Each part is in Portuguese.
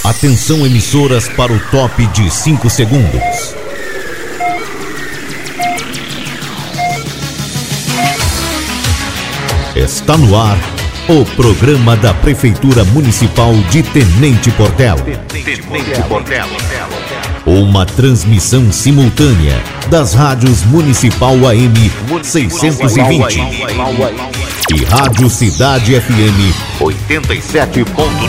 Atenção, emissoras, para o top de 5 segundos. Está no ar o programa da Prefeitura Municipal de Tenente Portela. Uma transmissão simultânea das rádios Municipal AM 620 e Rádio Cidade FM 87.9.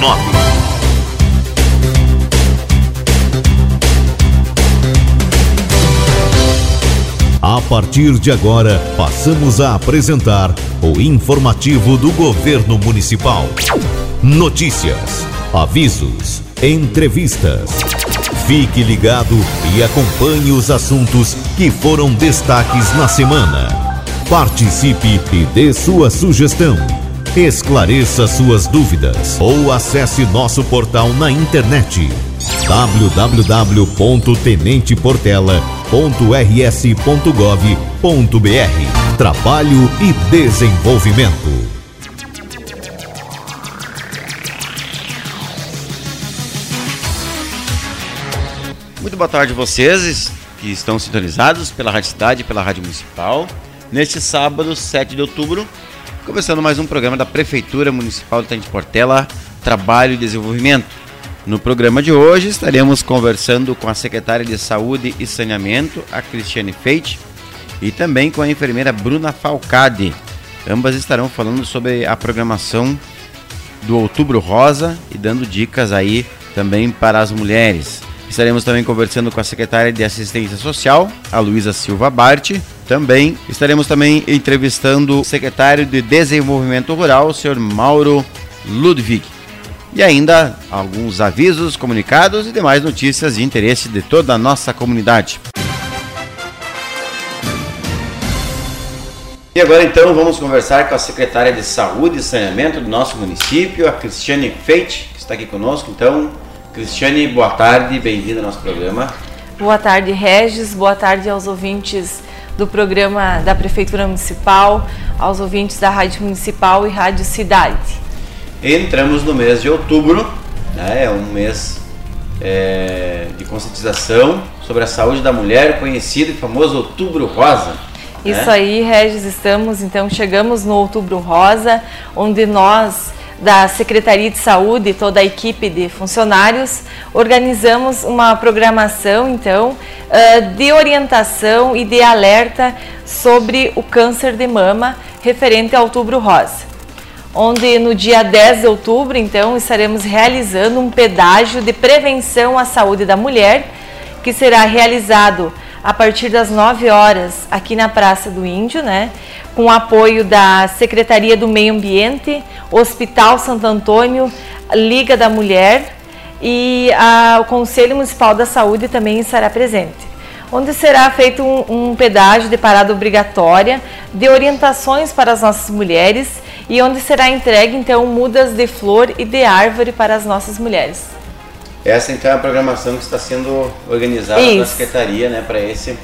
A partir de agora, passamos a apresentar o informativo do Governo Municipal. Notícias, avisos, entrevistas. Fique ligado e acompanhe os assuntos que foram destaques na semana. Participe e dê sua sugestão. Esclareça suas dúvidas ou acesse nosso portal na internet www.tenenteportela.rs.gov.br. Trabalho e desenvolvimento. Muito boa tarde a vocês que estão sintonizados pela Rádio Cidade e pela Rádio Municipal. Neste sábado, 7 de outubro, começando mais um programa da Prefeitura Municipal de Tenente Portela, Trabalho e Desenvolvimento. No programa de hoje estaremos conversando com a secretária de Saúde e Saneamento, a Cristiane Feite, e também com a enfermeira Bruna Falcade. Ambas estarão falando sobre a programação do Outubro Rosa e dando dicas aí também para as mulheres. Estaremos também conversando com a secretária de Assistência Social, a Luísa Silva Bart. Também estaremos entrevistando o secretário de Desenvolvimento Rural, o senhor Mauro Ludwig. E ainda alguns avisos, comunicados e demais notícias de interesse de toda a nossa comunidade. E agora então vamos conversar com a secretária de Saúde e Saneamento do nosso município, a Cristiane Feite, que está aqui conosco. Então, Cristiane, boa tarde, bem-vinda ao nosso programa. Boa tarde, Regis, boa tarde aos ouvintes do programa da Prefeitura Municipal, aos ouvintes da Rádio Municipal e Rádio Cidade. Entramos no mês de outubro, né? É um mês de conscientização sobre a saúde da mulher, conhecido e famoso Outubro Rosa. Isso aí, Regis, chegamos no Outubro Rosa, onde nós, da Secretaria de Saúde e toda a equipe de funcionários, organizamos uma programação, de orientação e de alerta sobre o câncer de mama referente ao Outubro Rosa. Onde no dia 10 de outubro, estaremos realizando um pedágio de prevenção à saúde da mulher, que será realizado a partir das 9 horas aqui na Praça do Índio, com o apoio da Secretaria do Meio Ambiente, Hospital Santo Antônio, Liga da Mulher e o Conselho Municipal da Saúde também estará presente. Onde será feito um pedágio de parada obrigatória, de orientações para as nossas mulheres e onde será entregue, mudas de flor e de árvore para as nossas mulheres. Essa, é a programação que está sendo organizada na Secretaria, para esse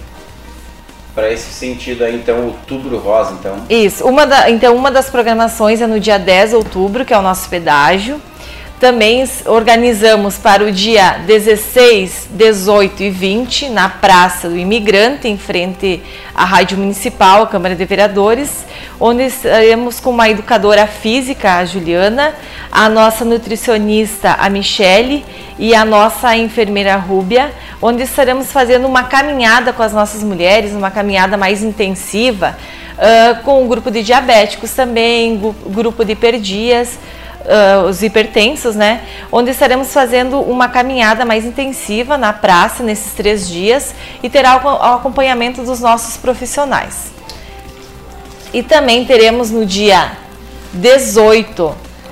sentido aí, Outubro Rosa, Isso. Uma das programações é no dia 10 de outubro, que é o nosso pedágio. Também organizamos para o dia 16, 18 e 20 na Praça do Imigrante, em frente à Rádio Municipal, a Câmara de Vereadores, onde estaremos com uma educadora física, a Juliana, a nossa nutricionista, a Michele, e a nossa enfermeira Rúbia, onde estaremos fazendo uma caminhada com as nossas mulheres, uma caminhada mais intensiva, com o grupo de diabéticos também, grupo de hiperdias, os hipertensos, onde estaremos fazendo uma caminhada mais intensiva na praça nesses 3 dias e terá o acompanhamento dos nossos profissionais. E também teremos no dia 18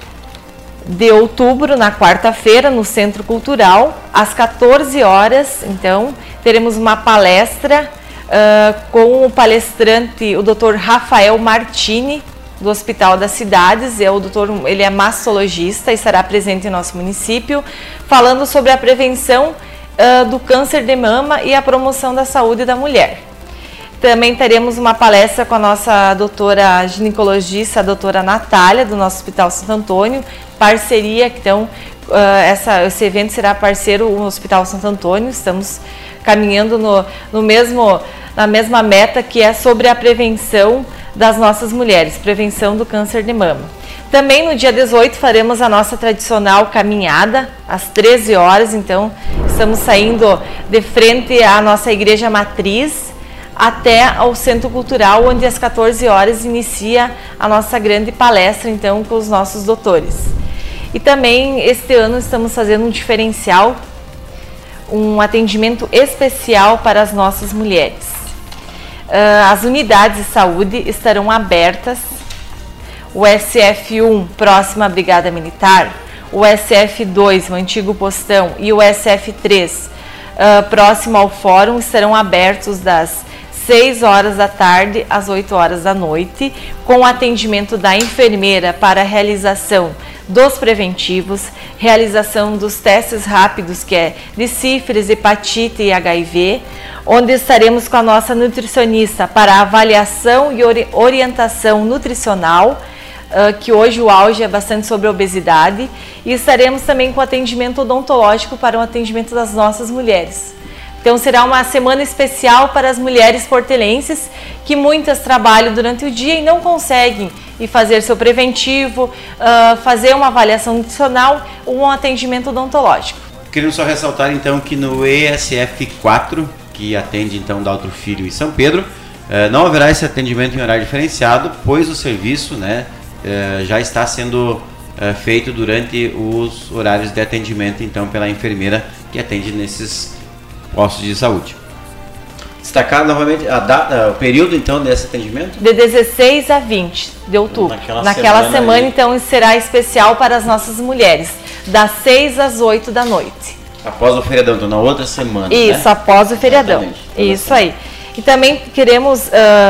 de outubro, na quarta-feira, no Centro Cultural, às 14 horas, teremos uma palestra com o palestrante, o Dr. Rafael Martini, do Hospital das Cidades. Ele é mastologista e estará presente em nosso município, falando sobre a prevenção do câncer de mama e a promoção da saúde da mulher. Também teremos uma palestra com a nossa doutora ginecologista, a doutora Natália, do nosso Hospital Santo Antônio, parceria então esse evento será parceiro do Hospital Santo Antônio. Estamos caminhando na mesma meta, que é sobre a prevenção das nossas mulheres, prevenção do câncer de mama. Também no dia 18 faremos a nossa tradicional caminhada às 13 horas, então estamos saindo de frente à nossa igreja matriz até ao Centro Cultural, onde às 14 horas inicia a nossa grande palestra, então, com os nossos doutores. E também este ano estamos fazendo um diferencial, um atendimento especial para as nossas mulheres. As unidades de saúde estarão abertas, o SF1 próximo à Brigada Militar, o SF2, o antigo postão, e o SF3 próximo ao fórum estarão abertos das 6 horas da tarde às 8 horas da noite, com atendimento da enfermeira para a realização dos preventivos, realização dos testes rápidos, que é de sífilis, hepatite e HIV, onde estaremos com a nossa nutricionista para avaliação e orientação nutricional, que hoje o auge é bastante sobre a obesidade, e estaremos também com atendimento odontológico para o atendimento das nossas mulheres. Então será uma semana especial para as mulheres portelenses, que muitas trabalham durante o dia e não conseguem ir fazer seu preventivo, fazer uma avaliação nutricional ou um atendimento odontológico. Queremos só ressaltar então que no ESF4, que atende então Daltro Filho e São Pedro, não haverá esse atendimento em horário diferenciado, pois o serviço, né, já está sendo feito durante os horários de atendimento então pela enfermeira que atende nesses postos de saúde. Destacar novamente a data, o período então desse atendimento? De 16 a 20 de outubro. Naquela semana então será especial para as nossas mulheres, das 6 às 8 da noite. Após o feriadão, então na outra semana. Isso, né? Após o feriadão. Isso aí. E também queremos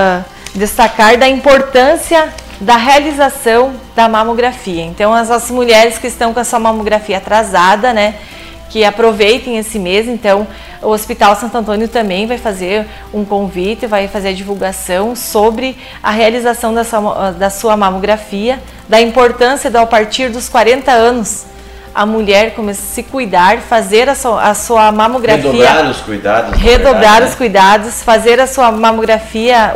destacar da importância da realização da mamografia. Então as nossas mulheres que estão com a sua mamografia atrasada, né, que aproveitem esse mês. Então o Hospital Santo Antônio também vai fazer um convite, vai fazer a divulgação sobre a realização da sua mamografia, da importância de, a partir dos 40 anos, a mulher começar a se cuidar, fazer a sua mamografia. Redobrar os cuidados. Redobrar os cuidados, fazer a sua mamografia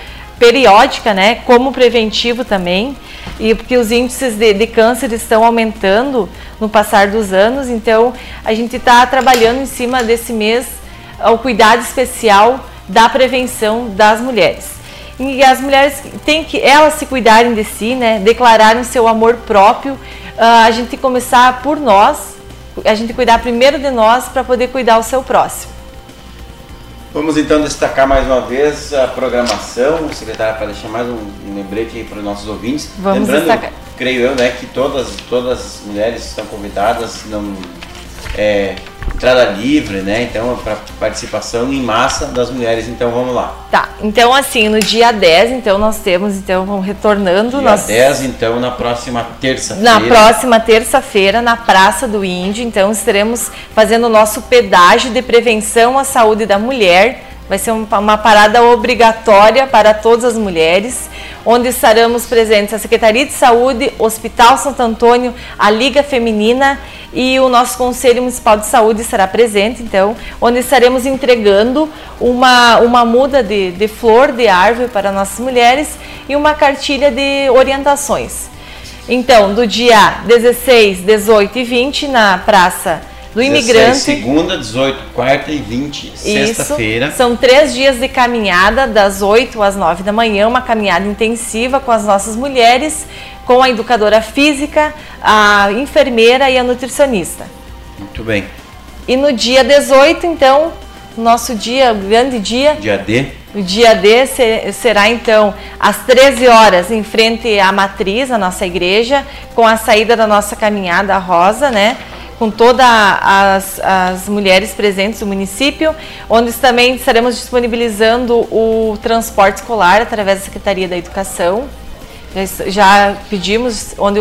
periódica, né, como preventivo também, e porque os índices de câncer estão aumentando no passar dos anos. Então a gente está trabalhando em cima desse mês o cuidado especial da prevenção das mulheres. E as mulheres têm que elas se cuidarem de si, né, declararem seu amor próprio, a gente começar por nós, a gente cuidar primeiro de nós para poder cuidar o seu próximo. Vamos então destacar mais uma vez a programação, secretária, para deixar mais um lembrete aí para os nossos ouvintes. Vamos lembrando, destacar. Creio eu, né, que todas as mulheres estão convidadas, não entrada livre, né, então para participação em massa das mulheres. Então vamos lá. Tá, então assim, no dia 10, então nós temos, então vamos retornando. Dia 10, então na próxima terça-feira. Na próxima terça-feira, na Praça do Índio, então estaremos fazendo o nosso pedágio de prevenção à saúde da mulher. Vai ser uma parada obrigatória para todas as mulheres, onde estaremos presentes a Secretaria de Saúde, Hospital Santo Antônio, a Liga Feminina e o nosso Conselho Municipal de Saúde estará presente, então, onde estaremos entregando uma muda de flor de árvore para nossas mulheres e uma cartilha de orientações. Então, do dia 16, 18 e 20 na Praça do Imigrante. 16, segunda, 18, quarta e 20, sexta-feira. São 3 dias de caminhada, das 8 às 9 da manhã, uma caminhada intensiva com as nossas mulheres, com a educadora física, a enfermeira e a nutricionista. Muito bem. E no dia 18, então, nosso dia, o grande dia. Dia D. O dia D será então às 13 horas em frente à matriz, a nossa igreja, com a saída da nossa caminhada rosa, né? Com todas as mulheres presentes do município, onde também estaremos disponibilizando o transporte escolar através da Secretaria da Educação. Já pedimos, onde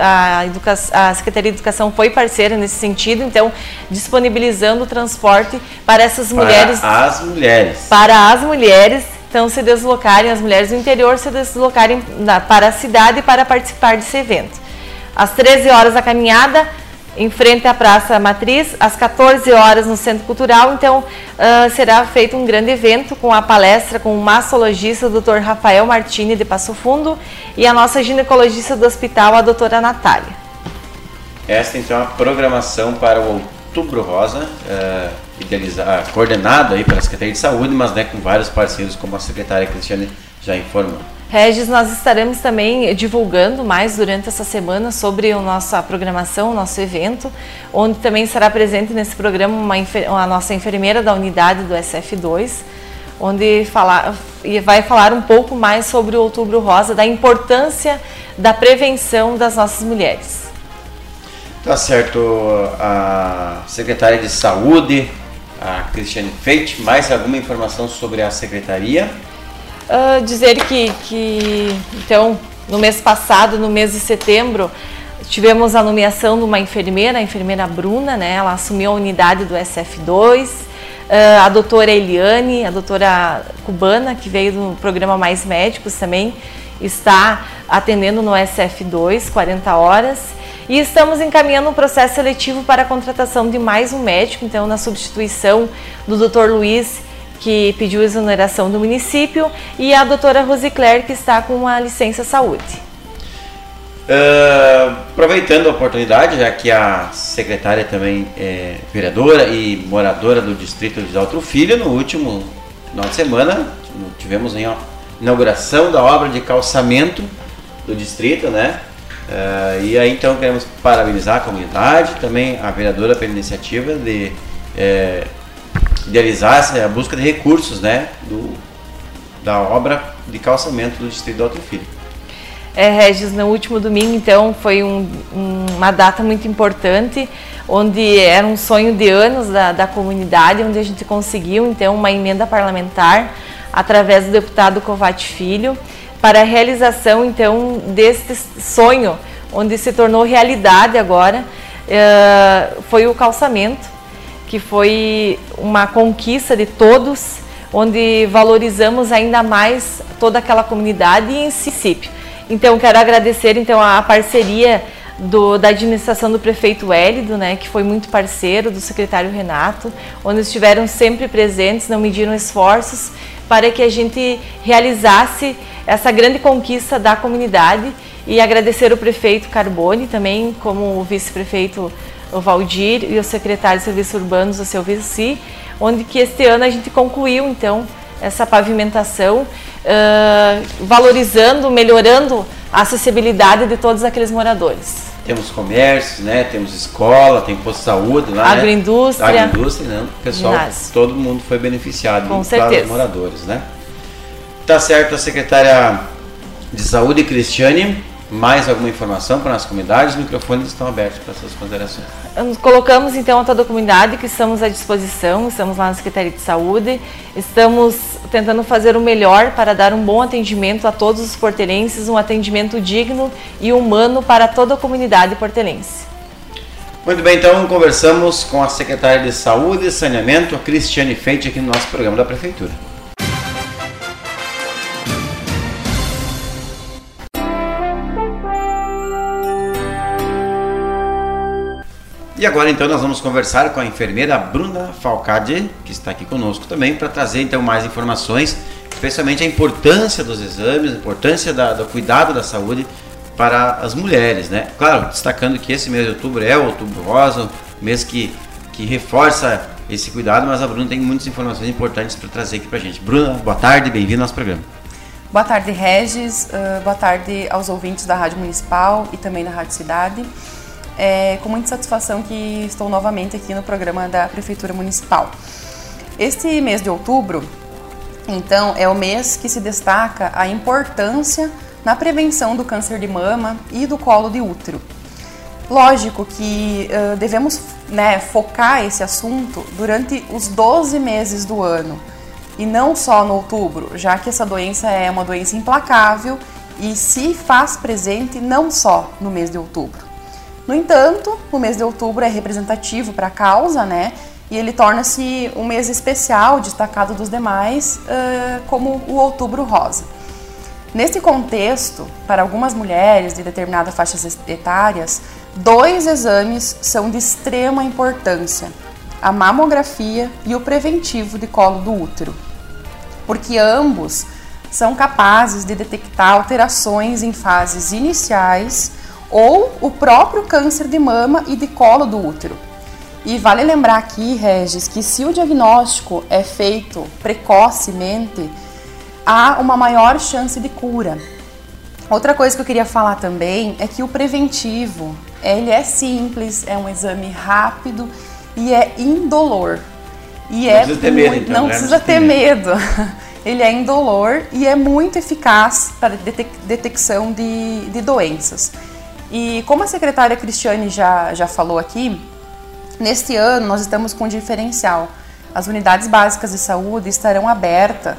a Secretaria de Educação foi parceira nesse sentido, então disponibilizando o transporte para essas mulheres. Para as mulheres, então se deslocarem, as mulheres do interior se deslocarem para a cidade para participar desse evento. Às 13 horas a caminhada, em frente à Praça Matriz, às 14 horas no Centro Cultural. Então, será feito um grande evento com a palestra com o mastologista, o Dr. Rafael Martini, de Passo Fundo, e a nossa ginecologista do hospital, a doutora Natália. Esta, então, é a programação para o Outubro Rosa, coordenado aí pela Secretaria de Saúde, mas com vários parceiros, como a secretária Cristiane já informou. Regis, nós estaremos também divulgando mais durante essa semana sobre a nossa programação, o nosso evento, onde também será presente nesse programa a nossa enfermeira da unidade do SF2, onde vai falar um pouco mais sobre o Outubro Rosa, da importância da prevenção das nossas mulheres. Tá certo, a secretária de Saúde, a Cristiane Feite, mais alguma informação sobre a secretaria? Dizer que, então, no mês passado, no mês de setembro, tivemos a nomeação de uma enfermeira, a enfermeira Bruna, né? Ela assumiu a unidade do SF2, a doutora Eliane, a doutora cubana, que veio do programa Mais Médicos também, está atendendo no SF2, 40 horas, e estamos encaminhando um processo seletivo para a contratação de mais um médico, então, na substituição do Dr. Luiz, que pediu exoneração do município, e a doutora Rosicler, que está com uma licença saúde. Aproveitando a oportunidade, já que a secretária também é vereadora e moradora do distrito de Altro Filho, no último final de semana tivemos a inauguração da obra de calçamento do distrito, né? E aí então queremos parabenizar a comunidade, também a vereadora pela iniciativa de idealizar a busca de recursos, né, da obra de calçamento do distrito de Altro Filho. Regis, no último domingo, então, foi uma data muito importante, onde era um sonho de anos da comunidade, onde a gente conseguiu, então, uma emenda parlamentar, através do deputado Covatti Filho, para a realização, então, deste sonho, onde se tornou realidade agora, foi o calçamento, que foi uma conquista de todos, onde valorizamos ainda mais toda aquela comunidade e em município. Então, quero agradecer então, a parceria da administração do prefeito Hélido, né, que foi muito parceiro, do secretário Renato, onde estiveram sempre presentes, não mediram esforços para que a gente realizasse essa grande conquista da comunidade, e agradecer o prefeito Carboni também, como o vice-prefeito o Valdir e o secretário de Serviços Urbanos, o seu Vici, onde que este ano a gente concluiu então essa pavimentação, valorizando, melhorando a acessibilidade de todos aqueles moradores. Temos comércios, né? Temos escola, tem posto de saúde lá, agroindústria, né? Agroindústria, né? O pessoal, todo mundo foi beneficiado, com certeza, os moradores, né? Tá certo, a secretária de Saúde, Cristiane, mais alguma informação para a nossa comunidade? Os microfones estão abertos para suas considerações. Colocamos então a toda a comunidade que estamos à disposição, estamos lá na Secretaria de Saúde, estamos tentando fazer o melhor para dar um bom atendimento a todos os portelenses, um atendimento digno e humano para toda a comunidade portelense. Muito bem, então conversamos com a secretária de Saúde e Saneamento, a Cristiane Feite, aqui no nosso programa da Prefeitura. E agora então nós vamos conversar com a enfermeira Bruna Falcade, que está aqui conosco também, para trazer então mais informações, especialmente a importância dos exames, a importância do cuidado da saúde para as mulheres, né? Claro, destacando que esse mês de outubro é o Outubro Rosa, mês que reforça esse cuidado, mas a Bruna tem muitas informações importantes para trazer aqui para a gente. Bruna, boa tarde, bem-vinda ao nosso programa. Boa tarde, Regis, boa tarde aos ouvintes da Rádio Municipal e também da Rádio Cidade. Com muita satisfação que estou novamente aqui no programa da Prefeitura Municipal. Este mês de outubro, então, é o mês que se destaca a importância na prevenção do câncer de mama e do colo de útero. Lógico que devemos, né, focar esse assunto durante os 12 meses do ano e não só no outubro, já que essa doença é uma doença implacável e se faz presente não só no mês de outubro. No entanto, o mês de outubro é representativo para a causa, né? E ele torna-se um mês especial, destacado dos demais, como o Outubro Rosa. Nesse contexto, para algumas mulheres de determinadas faixas etárias, 2 exames são de extrema importância: a mamografia e o preventivo de colo do útero, porque ambos são capazes de detectar alterações em fases iniciais ou o próprio câncer de mama e de colo do útero. E vale lembrar aqui, Regis, que se o diagnóstico é feito precocemente, há uma maior chance de cura. Outra coisa que eu queria falar também é que o preventivo, ele é simples, é um exame rápido e é indolor. E não precisa ter medo, então. Não precisa ter medo. Ele é indolor e é muito eficaz para detecção de doenças. E como a secretária Cristiane já falou aqui, neste ano nós estamos com um diferencial. As unidades básicas de saúde estarão abertas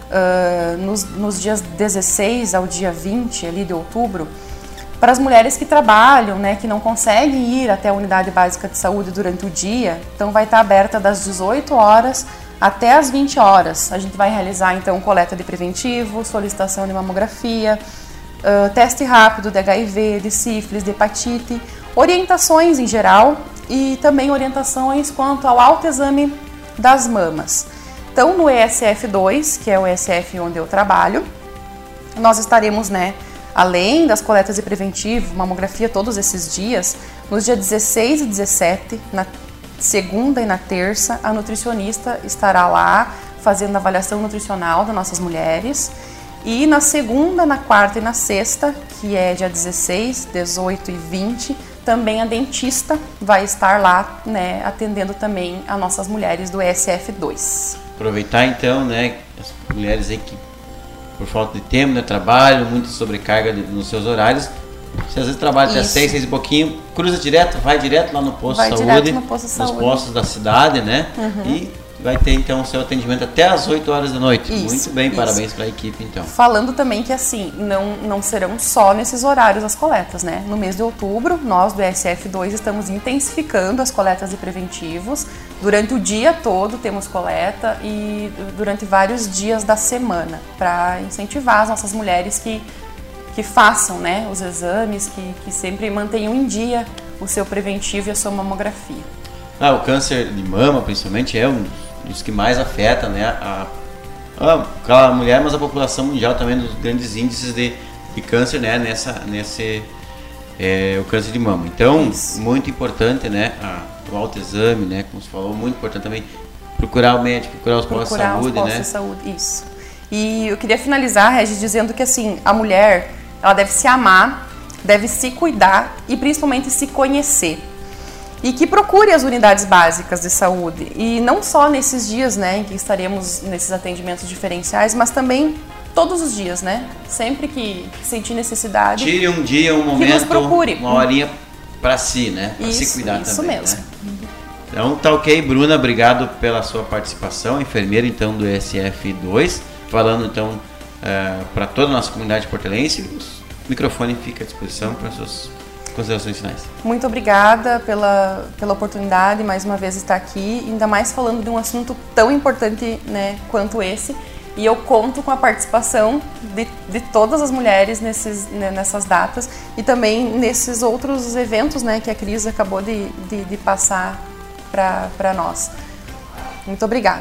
nos dias 16 ao dia 20 ali de outubro, para as mulheres que trabalham, né, que não conseguem ir até a unidade básica de saúde durante o dia. Então vai estar aberta das 18 horas até as 20 horas. A gente vai realizar então coleta de preventivo, solicitação de mamografia, teste rápido de HIV, de sífilis, de hepatite, orientações em geral e também orientações quanto ao autoexame das mamas. Então, no ESF2, que é o ESF onde eu trabalho, nós estaremos, né, além das coletas de preventivo, mamografia todos esses dias, nos dias 16 e 17, na segunda e na terça, a nutricionista estará lá fazendo a avaliação nutricional das nossas mulheres. E na segunda, na quarta e na sexta, que é dia 16, 18 e 20, também a dentista vai estar lá, né, atendendo também as nossas mulheres do ESF2. Aproveitar então, né, as mulheres aí que por falta de tempo, né, trabalho, muita sobrecarga nos seus horários, se às vezes trabalha até 6 e pouquinho, cruza direto, vai direto lá no posto de saúde, nos postos da cidade, né, e vai ter então o seu atendimento até às 8 horas da noite. Muito bem, parabéns para a equipe então. Falando também que assim, não serão só nesses horários as coletas, né? No mês de outubro, nós do ESF2 estamos intensificando as coletas de preventivos. Durante o dia todo temos coleta e durante vários dias da semana, para incentivar as nossas mulheres que façam, né, os exames, que sempre mantenham em dia o seu preventivo e a sua mamografia. O câncer de mama, principalmente, é um dos que mais afeta, né, aquela mulher, mas a população mundial também, dos grandes índices de câncer, né, o câncer de mama. Então, muito importante, né, o autoexame, né, como você falou, muito importante também procurar o médico, procurar os postos de saúde, né? De saúde, isso. E eu queria finalizar, Regis, dizendo que assim, a mulher, ela deve se amar, deve se cuidar e principalmente se conhecer. E que procure as unidades básicas de saúde. E não só nesses dias, né, em que estaremos nesses atendimentos diferenciais, mas também todos os dias, né? Sempre que sentir necessidade. Tire um dia, um momento, nos procure. Uma horinha para si, né? Para se cuidar isso também. Isso mesmo. Né? Então tá ok, Bruna, obrigado pela sua participação, enfermeira então do ESF2, falando então para toda a nossa comunidade portelense. O microfone fica à disposição para suas considerações finais. Muito obrigada pela oportunidade, mais uma vez estar aqui, ainda mais falando de um assunto tão importante, né, quanto esse. E eu conto com a participação de todas as mulheres nessas datas e também nesses outros eventos, né, que a Cris acabou de passar para nós. Muito obrigada.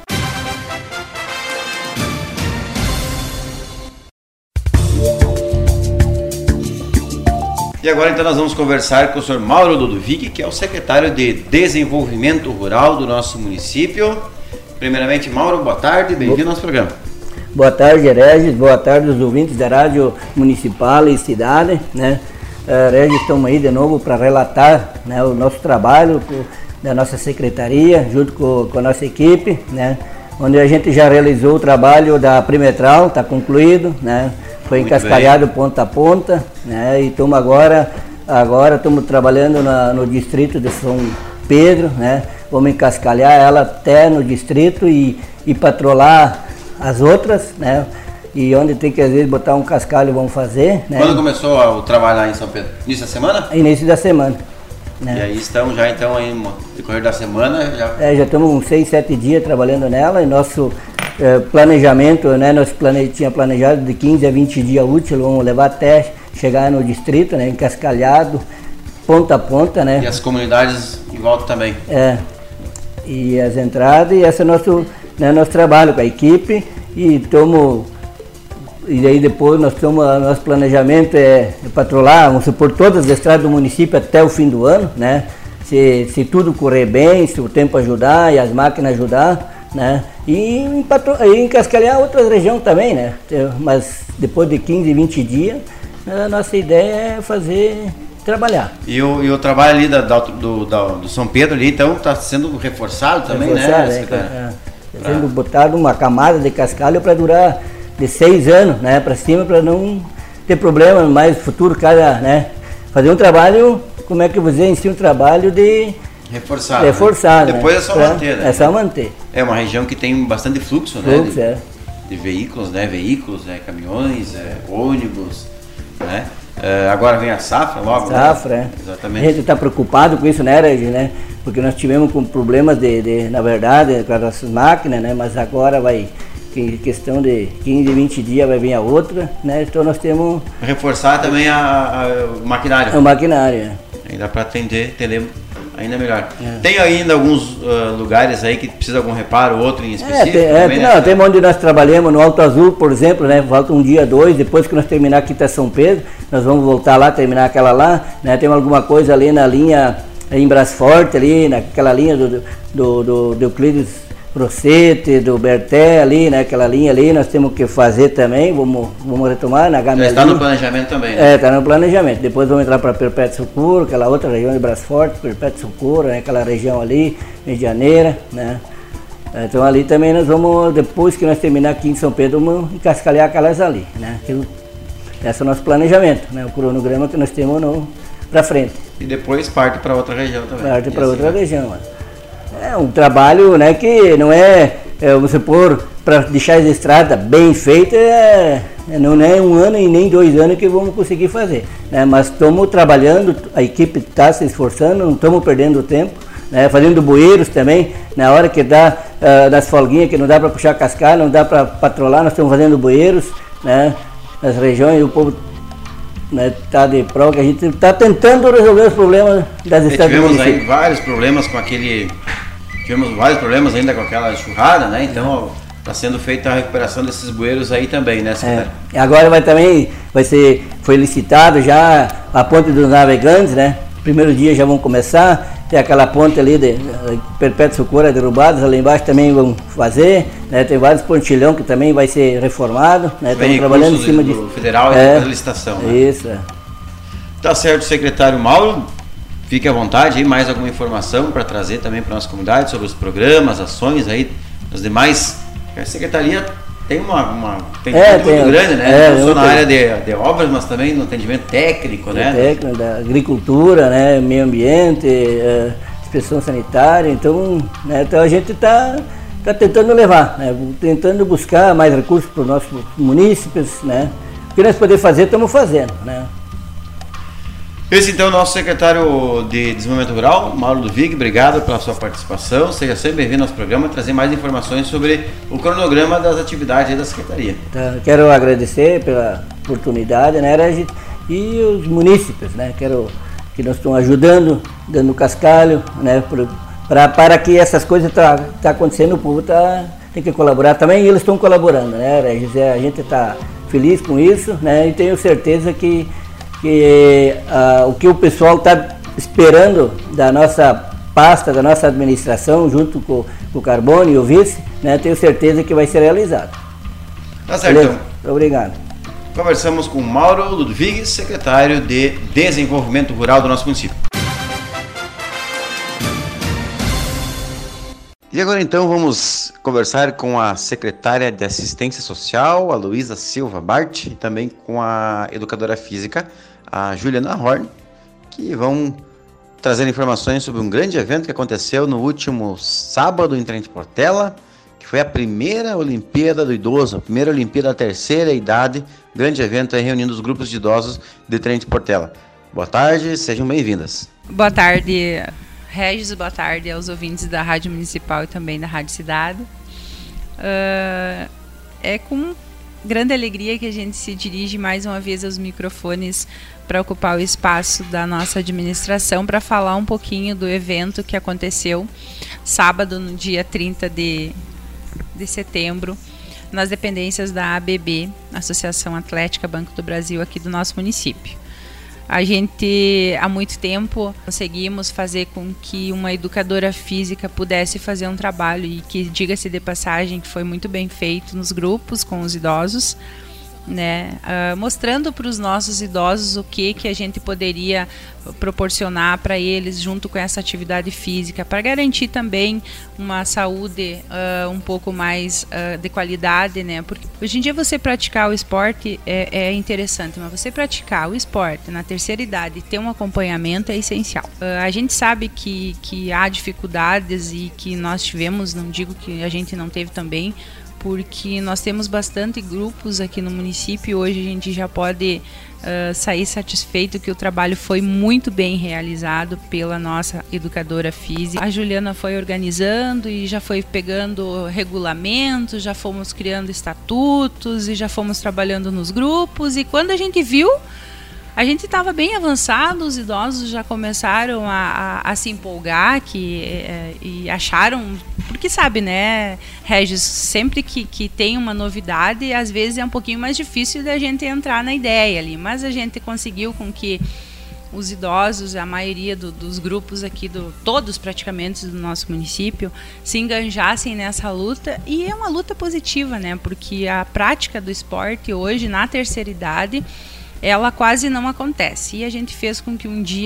E agora então nós vamos conversar com o Sr. Mauro Ludovic, que é o secretário de Desenvolvimento Rural do nosso município. Primeiramente, Mauro, boa tarde, bem-vindo ao nosso programa. Boa tarde, Regis, boa tarde aos ouvintes da Rádio Municipal e Cidade, né? Regis, estamos aí de novo para relatar, né, o nosso trabalho da nossa secretaria, junto com a nossa equipe, né? Onde a gente já realizou o trabalho da perimetral, está concluído, né? Foi encascalhado ponta a ponta, né? E estamos agora estamos trabalhando no distrito de São Pedro, né? Vamos encascalhar ela até no distrito e patrolar as outras, né? E onde tem que às vezes botar um cascalho vamos fazer, né? Quando começou o trabalho lá em São Pedro? Início da semana? Início da semana. Né? E aí estão já então aí no decorrer da semana? Já estamos uns 6, 7 dias trabalhando nela e nosso planejamento, né? Nós tinha planejado de 15 a 20 dias úteis, vamos levar até chegar no distrito, né? Encascalhado, ponta a ponta, né? E as comunidades em volta também. E as entradas, e esse é nosso trabalho com a equipe, e aí depois nosso planejamento é patrulhar, vamos supor, todas as estradas do município até o fim do ano, né? Se tudo correr bem, se o tempo ajudar e as máquinas ajudar, né? E encascalhar outras regiões também, né? Mas depois de 15, 20 dias, a nossa ideia é trabalhar. E o trabalho ali do São Pedro ali, então, está sendo reforçado também, né? Está sendo botado uma camada de cascalho para durar de 6 anos, né? Para cima, para não ter problema mais no futuro, né? Fazer um trabalho, como é que eu vou dizer, em si um trabalho de... Reforçado. Depois é só manter, né? É só manter. É uma região que tem bastante fluxo, né? De veículos, né? Caminhões, ônibus, né? Agora vem a safra logo. Safra, Exatamente. A gente está preocupado com isso, né, Regis, né? Porque nós tivemos com problemas na verdade, com as nossas máquinas, né? Mas agora em questão de 15, 20 dias vai vir a outra, né? Então nós temos... Reforçar também o maquinário. O maquinário, Ainda para atender ainda melhor. Tem ainda alguns lugares aí que precisa de algum reparo, outro em específico? Tem onde nós trabalhamos, no Alto Azul, por exemplo, né? Falta um dia, 2, depois que nós terminar aqui em São Pedro, nós vamos voltar lá, terminar aquela lá, né? Tem alguma coisa ali na linha, em Brasforte, ali, naquela linha do Euclides Procete, do Berté ali, né? Aquela linha ali, nós temos que fazer também, vamos retomar na HML. Está no planejamento também, né? Está no planejamento. Depois vamos entrar para Perpétuo Socorro, aquela outra região de Brasforte, Perpétuo Socorro, né? Aquela região ali, Medianeira, né? Então ali também nós vamos, depois que nós terminar aqui em São Pedro, vamos encascalhar aquelas ali, né? Esse é o nosso planejamento, né? O cronograma que nós temos para frente. E depois parte para outra região também. Parte para outra região, É um trabalho, né, que não vamos supor, para deixar as estradas bem feitas, não é 1 ano e nem 2 anos que vamos conseguir fazer, né? Mas estamos trabalhando, a equipe está se esforçando, não estamos perdendo tempo, né? Fazendo bueiros também, na hora que dá das folguinhas, que não dá para puxar cascalho, não dá para patrolar, nós estamos fazendo bueiros, né? Nas regiões, o povo está de prova, que a gente está tentando resolver os problemas das estradas do município. Tivemos aí vários problemas Tivemos vários problemas ainda com aquela enxurrada, né? Então está sendo feita a recuperação desses bueiros aí também, né, secretário? Agora foi licitado já a ponte dos navegantes, né? Primeiro dia já vão começar, tem aquela ponte ali de Perpétuo Socorro derrubadas, ali embaixo também vão fazer, né? Tem vários pontilhão que também vai ser reformado, né? Estamos trabalhando em cima do federal e da licitação, né? Isso. Tá certo, secretário Mauro. Fique à vontade aí, mais alguma informação para trazer também para a nossa comunidade sobre os programas, ações aí, as demais. A secretaria tem um atendimento muito grande, né? Não só na área de obras, mas também no atendimento técnico, né? Técnico, da agricultura, né? Meio ambiente, inspeção sanitária, então a gente está tentando levar, né? Tentando buscar mais recursos para os nossos munícipes, né? O que nós podemos fazer, estamos fazendo, né? Esse então é o nosso secretário de Desenvolvimento Rural, Mauro Ludwig, obrigado pela sua participação, seja sempre bem-vindo ao nosso programa, trazer mais informações sobre o cronograma das atividades da Secretaria. Quero agradecer pela oportunidade, né, Regis, e os munícipes, né, que nos estão ajudando, dando cascalho, né, para que essas coisas tá acontecendo, o povo tem que colaborar também, e eles estão colaborando, né, Regis, a gente está feliz com isso, né, e tenho certeza que o que o pessoal está esperando da nossa pasta, da nossa administração, junto com o Carbone e o vice, né, tenho certeza que vai ser realizado. Tá certo. Então. Obrigado. Conversamos com Mauro Ludwig, secretário de Desenvolvimento Rural do nosso município. E agora então vamos conversar com a secretária de Assistência Social, a Luísa Silva Bart, e também com a educadora física, a Juliana Horn, que vão trazer informações sobre um grande evento que aconteceu no último sábado em Trem de Portela, que foi a primeira Olimpíada do Idoso, a primeira Olimpíada da terceira idade, grande evento aí reunindo os grupos de idosos de Trem de Portela. Boa tarde, sejam bem-vindas. Boa tarde, Regis, boa tarde aos ouvintes da Rádio Municipal e também da Rádio Cidade. É com grande alegria que a gente se dirige mais uma vez aos microfones para ocupar o espaço da nossa administração para falar um pouquinho do evento que aconteceu sábado, no dia 30 de setembro, nas dependências da ABB, Associação Atlética Banco do Brasil, aqui do nosso município. A gente, há muito tempo, conseguimos fazer com que uma educadora física pudesse fazer um trabalho, e que, diga-se de passagem, que foi muito bem feito nos grupos com os idosos, né? Mostrando para os nossos idosos o que a gente poderia proporcionar para eles junto com essa atividade física, para garantir também uma saúde um pouco mais de qualidade, né? Porque hoje em dia você praticar o esporte é interessante, mas você praticar o esporte na terceira idade e ter um acompanhamento é essencial. A gente sabe que há dificuldades e que nós tivemos, não digo que a gente não teve também, porque nós temos bastante grupos aqui no município. Hoje a gente já pode sair satisfeito que o trabalho foi muito bem realizado pela nossa educadora física. A Juliana foi organizando e já foi pegando regulamentos, já fomos criando estatutos e já fomos trabalhando nos grupos, e quando a gente viu, a gente estava bem avançado, os idosos já começaram a se empolgar e acharam, porque sabe, né, Regis, sempre que tem uma novidade, às vezes é um pouquinho mais difícil da gente entrar na ideia ali, mas a gente conseguiu com que os idosos, a maioria dos grupos aqui, todos praticamente do nosso município, se enganjassem nessa luta, e é uma luta positiva, né, porque a prática do esporte hoje, na terceira idade, ela quase não acontece, e a gente fez com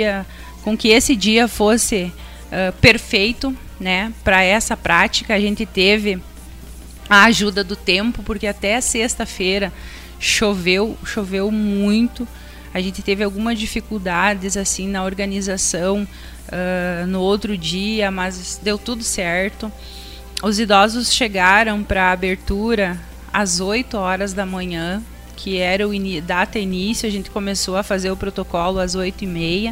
que esse dia fosse perfeito, né, para essa prática. A gente teve a ajuda do tempo, porque até sexta-feira choveu muito. A gente teve algumas dificuldades assim na organização no outro dia, mas deu tudo certo. Os idosos chegaram para a abertura às 8 horas da manhã, que era data início. A gente começou a fazer o protocolo às 8h30.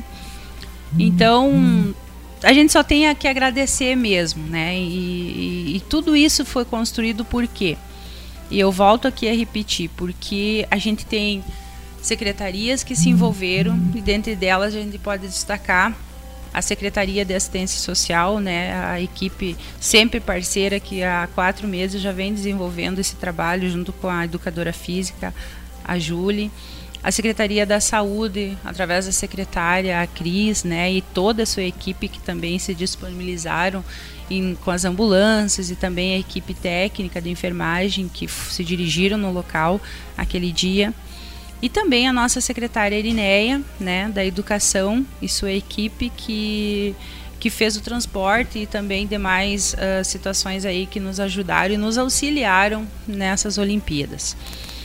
Então, a gente só tem que agradecer mesmo, né? E tudo isso foi construído por quê? E eu volto aqui a repetir, porque a gente tem secretarias que se envolveram, e dentre delas a gente pode destacar a Secretaria de Assistência Social, né, a equipe sempre parceira que há 4 meses já vem desenvolvendo esse trabalho junto com a educadora física, a Júlia, a Secretaria da Saúde, através da secretária, a Cris, né, e toda a sua equipe que também se disponibilizaram com as ambulâncias, e também a equipe técnica de enfermagem que se dirigiram no local aquele dia. E também a nossa secretária Irineia, né, da Educação, e sua equipe que fez o transporte, e também demais situações aí que nos ajudaram e nos auxiliaram nessas Olimpíadas.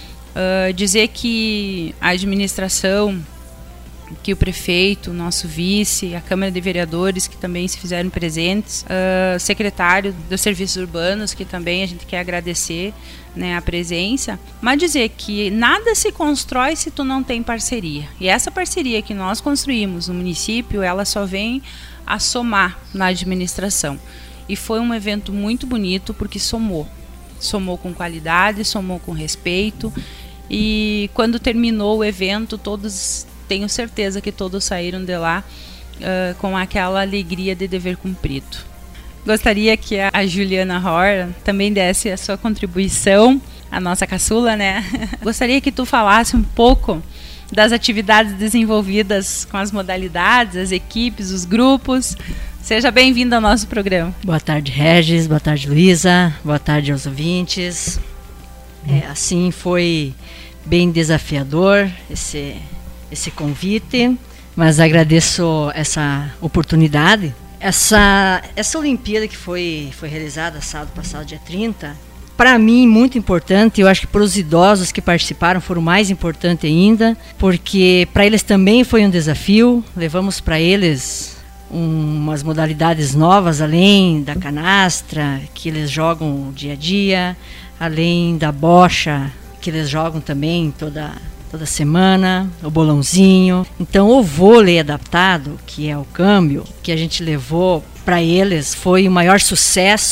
Dizer que a administração, que o prefeito, o nosso vice, a Câmara de Vereadores, que também se fizeram presentes, secretário dos Serviços Urbanos, que também a gente quer agradecer, né, a presença, mas dizer que nada se constrói se tu não tem parceria. E essa parceria que nós construímos no município, ela só vem a somar na administração. E foi um evento muito bonito, porque somou com qualidade, somou com respeito, e quando terminou o evento, todos, tenho certeza que todos saíram de lá com aquela alegria de dever cumprido. Gostaria que a Juliana Hor também desse a sua contribuição, a nossa caçula, né? Gostaria que tu falasse um pouco das atividades desenvolvidas com as modalidades, as equipes, os grupos. Seja bem-vindo ao nosso programa. Boa tarde, Regis. Boa tarde, Luísa. Boa tarde aos ouvintes. Assim, foi bem desafiador esse convite, mas agradeço essa oportunidade. Essa Olimpíada que foi realizada sábado passado, dia 30, para mim muito importante. Eu acho que para os idosos que participaram foram mais importante ainda, porque para eles também foi um desafio. Levamos para eles umas modalidades novas, além da canastra, que eles jogam dia a dia, além da bocha, que eles jogam também toda semana, o bolãozinho. Então o vôlei adaptado, que é o câmbio, que a gente levou para eles, foi o maior sucesso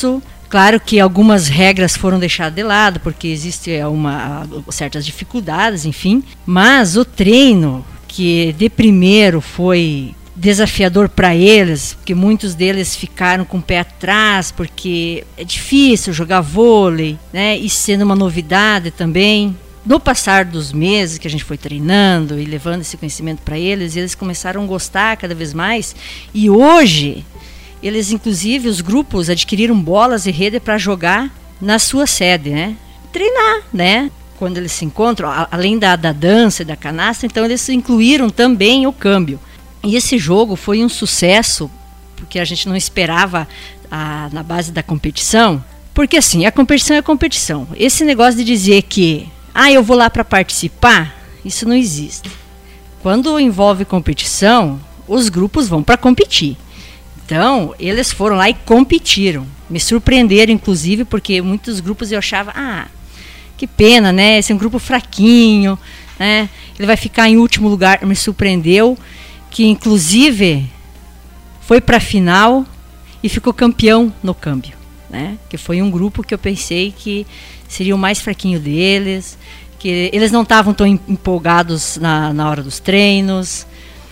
Claro que algumas regras foram deixadas de lado, porque existem certas dificuldades, enfim. Mas o treino, que de primeiro foi desafiador para eles, porque muitos deles ficaram com o pé atrás, porque é difícil jogar vôlei, né? E sendo uma novidade também. No passar dos meses que a gente foi treinando e levando esse conhecimento para eles, eles começaram a gostar cada vez mais. E hoje, eles, inclusive, os grupos adquiriram bolas e rede para jogar na sua sede, né? Treinar, né? Quando eles se encontram, além da dança e da canastra, então eles incluíram também o câmbio. E esse jogo foi um sucesso, porque a gente não esperava na base da competição. Porque assim, a competição é competição. Esse negócio de dizer que, eu vou lá para participar, isso não existe. Quando envolve competição, os grupos vão para competir. Então, eles foram lá e competiram. Me surpreenderam, inclusive, porque muitos grupos eu achava, que pena, né? Esse é um grupo fraquinho, né? Ele vai ficar em último lugar. Me surpreendeu que, inclusive, foi para a final e ficou campeão no câmbio, né? Que foi um grupo que eu pensei que seria o mais fraquinho deles, que eles não estavam tão empolgados na hora dos treinos.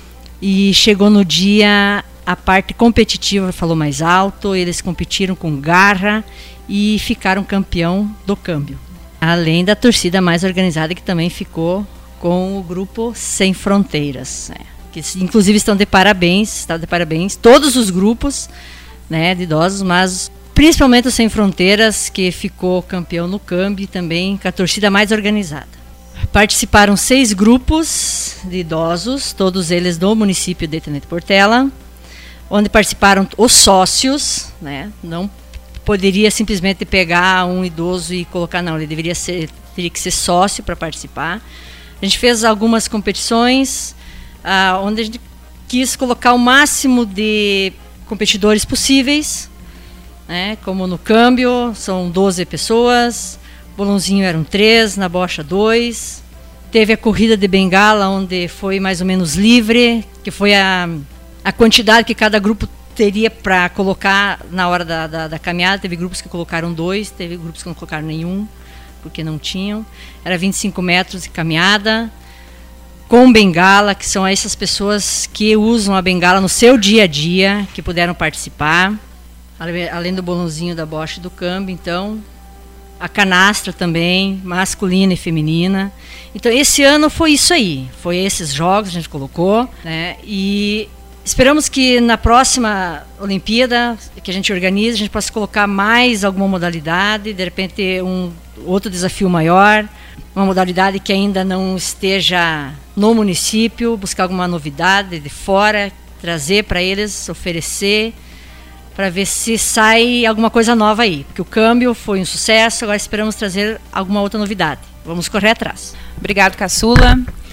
E chegou no dia, a parte competitiva falou mais alto, eles competiram com garra e ficaram campeão do câmbio. Além da torcida mais organizada, que também ficou com o grupo Sem Fronteiras, né? Que inclusive está de parabéns, todos os grupos, né, de idosos, mas principalmente o Sem Fronteiras, que ficou campeão no câmbio, também com a torcida mais organizada. Participaram 6 grupos de idosos, todos eles do município de Tenente Portela, onde participaram os sócios, né? Não poderia simplesmente pegar um idoso e colocar, não, ele teria que ser sócio para participar. A gente fez algumas competições, onde a gente quis colocar o máximo de competidores possíveis, né? Como no câmbio, são 12 pessoas, bolãozinho eram 3, na bocha 2. Teve a corrida de bengala, onde foi mais ou menos livre, que foi a quantidade que cada grupo teria para colocar na hora da caminhada. Teve grupos que colocaram 2, teve grupos que não colocaram nenhum, porque não tinham. Era 25 metros de caminhada, com bengala, que são essas pessoas que usam a bengala no seu dia a dia, que puderam participar, além do bolãozinho da bocha e do câmbio. Então, a canastra também, masculina e feminina. Então, esse ano foi isso aí, foi esses jogos que a gente colocou, né? E esperamos que na próxima Olimpíada, que a gente organiza, a gente possa colocar mais alguma modalidade, de repente outro desafio maior, uma modalidade que ainda não esteja no município, buscar alguma novidade de fora, trazer para eles, oferecer, para ver se sai alguma coisa nova aí. Porque o câmbio foi um sucesso, agora esperamos trazer alguma outra novidade. Vamos correr atrás. Obrigado, Caçula.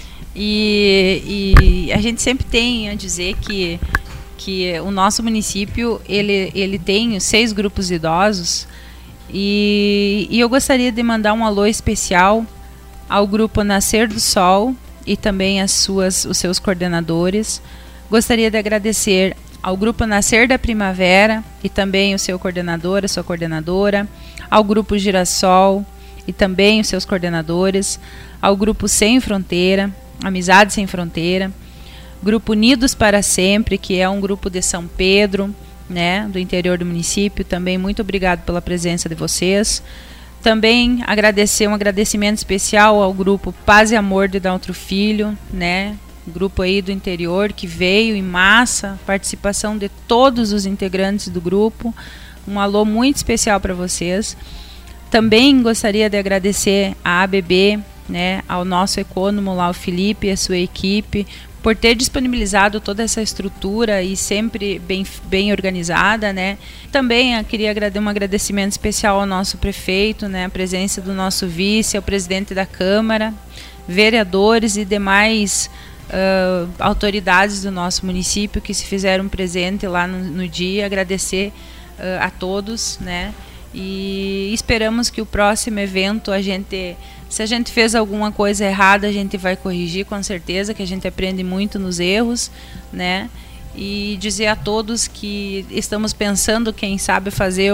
E a gente sempre tem a dizer que o nosso município ele tem 6 grupos de idosos e eu gostaria de mandar um alô especial ao grupo Nascer do Sol e também os seus coordenadores. Gostaria de agradecer ao grupo Nascer da Primavera e também o seu coordenador, a sua coordenadora, ao grupo Girassol e também os seus coordenadores, ao grupo Sem Fronteira, Amizade Sem Fronteira, grupo Unidos para Sempre, que é um grupo de São Pedro, né, do interior do município. Também muito obrigado pela presença de vocês. Também agradecer um agradecimento especial ao grupo Paz e Amor de Daltro Filho, né, grupo aí do interior que veio em massa, participação de todos os integrantes do grupo. Um alô muito especial para vocês. Também gostaria de agradecer à ABB, né, ao nosso econômico lá, o Felipe e a sua equipe, por ter disponibilizado toda essa estrutura e sempre bem organizada, né. Também eu queria um agradecimento especial ao nosso prefeito, né, a presença do nosso vice, ao presidente da Câmara, vereadores e demais autoridades do nosso município que se fizeram presente lá no dia. Agradecer a todos, né, e esperamos que o próximo evento se a gente fez alguma coisa errada, a gente vai corrigir, com certeza, que a gente aprende muito nos erros, né? e dizer a todos que estamos pensando, quem sabe, fazer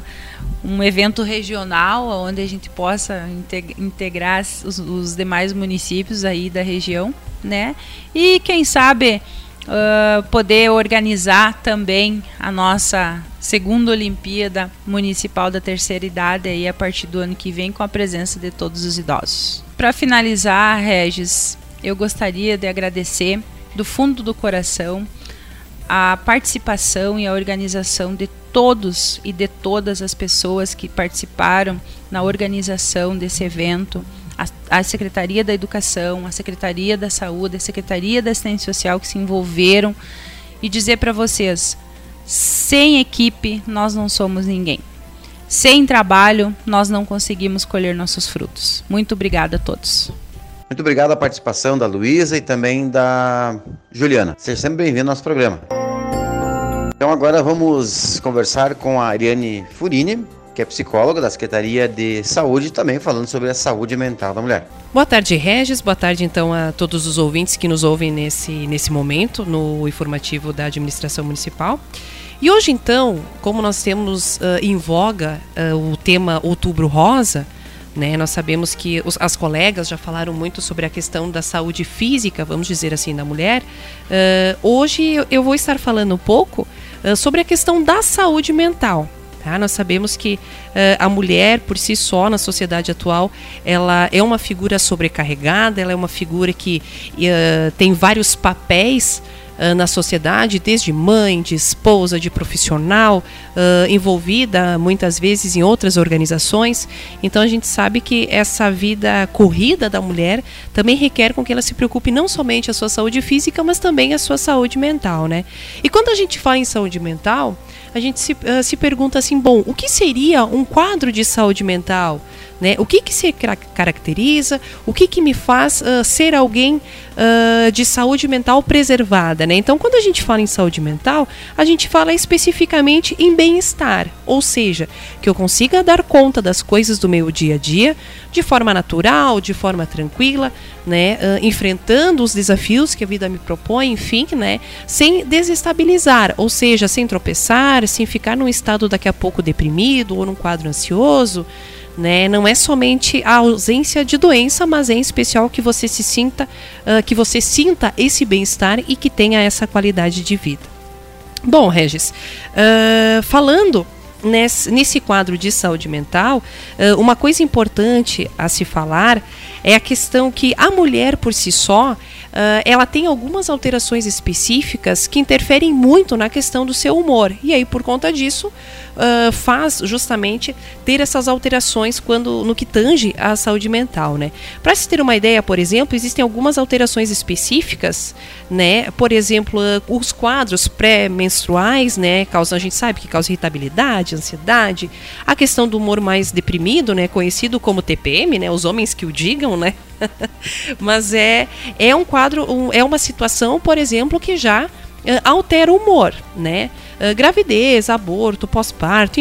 um evento regional onde a gente possa integrar os demais municípios aí da região, né? E quem sabe poder organizar também a nossa segunda Olimpíada Municipal da Terceira Idade aí a partir do ano que vem, com a presença de todos os idosos. Para finalizar, Regis, eu gostaria de agradecer do fundo do coração a participação e a organização de todos e de todas as pessoas que participaram na organização desse evento, a Secretaria da Educação, a Secretaria da Saúde, a Secretaria da Assistência Social que se envolveram, e dizer para vocês, sem equipe nós não somos ninguém. Sem trabalho nós não conseguimos colher nossos frutos. Muito obrigada a todos. Muito obrigado a participação da Luísa e também da Juliana. Seja sempre bem-vindo ao nosso programa. Então agora vamos conversar com a Ariane Furini, que é psicóloga da Secretaria de Saúde, também falando sobre a saúde mental da mulher. Boa tarde, Regis. Boa tarde, então, a todos os ouvintes que nos ouvem nesse momento, no informativo da Administração Municipal. E hoje, então, como nós temos em voga o tema Outubro Rosa, né, nós sabemos que as colegas já falaram muito sobre a questão da saúde física, vamos dizer assim, da mulher. Hoje eu vou estar falando um pouco sobre a questão da saúde mental. Tá? Nós sabemos que a mulher, por si só, na sociedade atual, ela é uma figura sobrecarregada, ela é uma figura que tem vários papéis na sociedade, desde mãe, de esposa, de profissional, envolvida muitas vezes em outras organizações. Então a gente sabe que essa vida corrida da mulher também requer com que ela se preocupe não somente a sua saúde física, mas também a sua saúde mental, né? E quando a gente fala em saúde mental, a gente se pergunta assim, bom, o que seria um quadro de saúde mental? Né? O que se caracteriza? O que me faz ser alguém de saúde mental preservada? Né? Então, quando a gente fala em saúde mental, a gente fala especificamente em bem-estar, ou seja, que eu consiga dar conta das coisas do meu dia a dia de forma natural, de forma tranquila, né? Enfrentando os desafios que a vida me propõe, enfim, né? Sem desestabilizar, ou seja, sem tropeçar, sem ficar num estado daqui a pouco deprimido ou num quadro ansioso. Né? Não é somente a ausência de doença, mas é em especial que você sinta esse bem-estar e que tenha essa qualidade de vida. Bom, Regis, falando nesse quadro de saúde mental, uma coisa importante a se falar é a questão que a mulher por si só, ela tem algumas alterações específicas que interferem muito na questão do seu humor. E aí, por conta disso, faz justamente ter essas alterações no que tange à saúde mental, né? Para se ter uma ideia, por exemplo, existem algumas alterações específicas, né? Por exemplo, os quadros pré-menstruais, né? A gente sabe que causa irritabilidade, ansiedade, a questão do humor mais deprimido, né? Conhecido como TPM, né? Os homens que o digam, né? Mas é um quadro, é uma situação, por exemplo, que já altera o humor, né? Gravidez, aborto, pós-parto,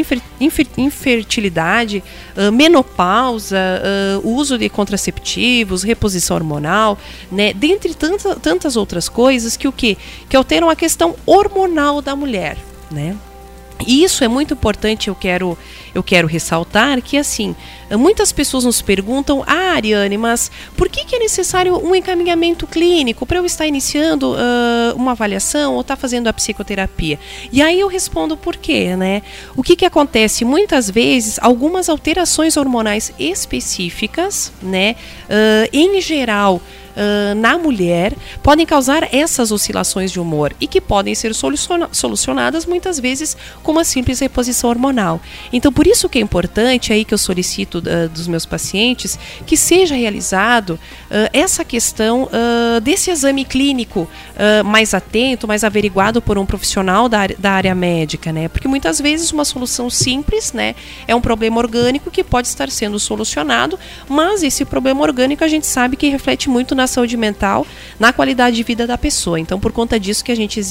infertilidade, menopausa, uso de contraceptivos, reposição hormonal, né? Dentre tantas outras coisas que alteram a questão hormonal da mulher, né? E isso é muito importante, eu quero ressaltar que, assim, muitas pessoas nos perguntam, Ariane, mas por que é necessário um encaminhamento clínico para eu estar iniciando uma avaliação ou estar fazendo a psicoterapia? E aí eu respondo por quê, né? O que acontece? Muitas vezes, algumas alterações hormonais específicas, né, em geral, na mulher, podem causar essas oscilações de humor e que podem ser solucionadas muitas vezes com uma simples reposição hormonal. Então, por isso que é importante aí que eu solicito dos meus pacientes que seja realizado essa questão desse exame clínico mais atento, mais averiguado por um profissional da área médica, né? Porque muitas vezes uma solução simples, né, é um problema orgânico que pode estar sendo solucionado, mas esse problema orgânico a gente sabe que reflete muito na saúde mental, na qualidade de vida da pessoa. Então, por conta disso que a gente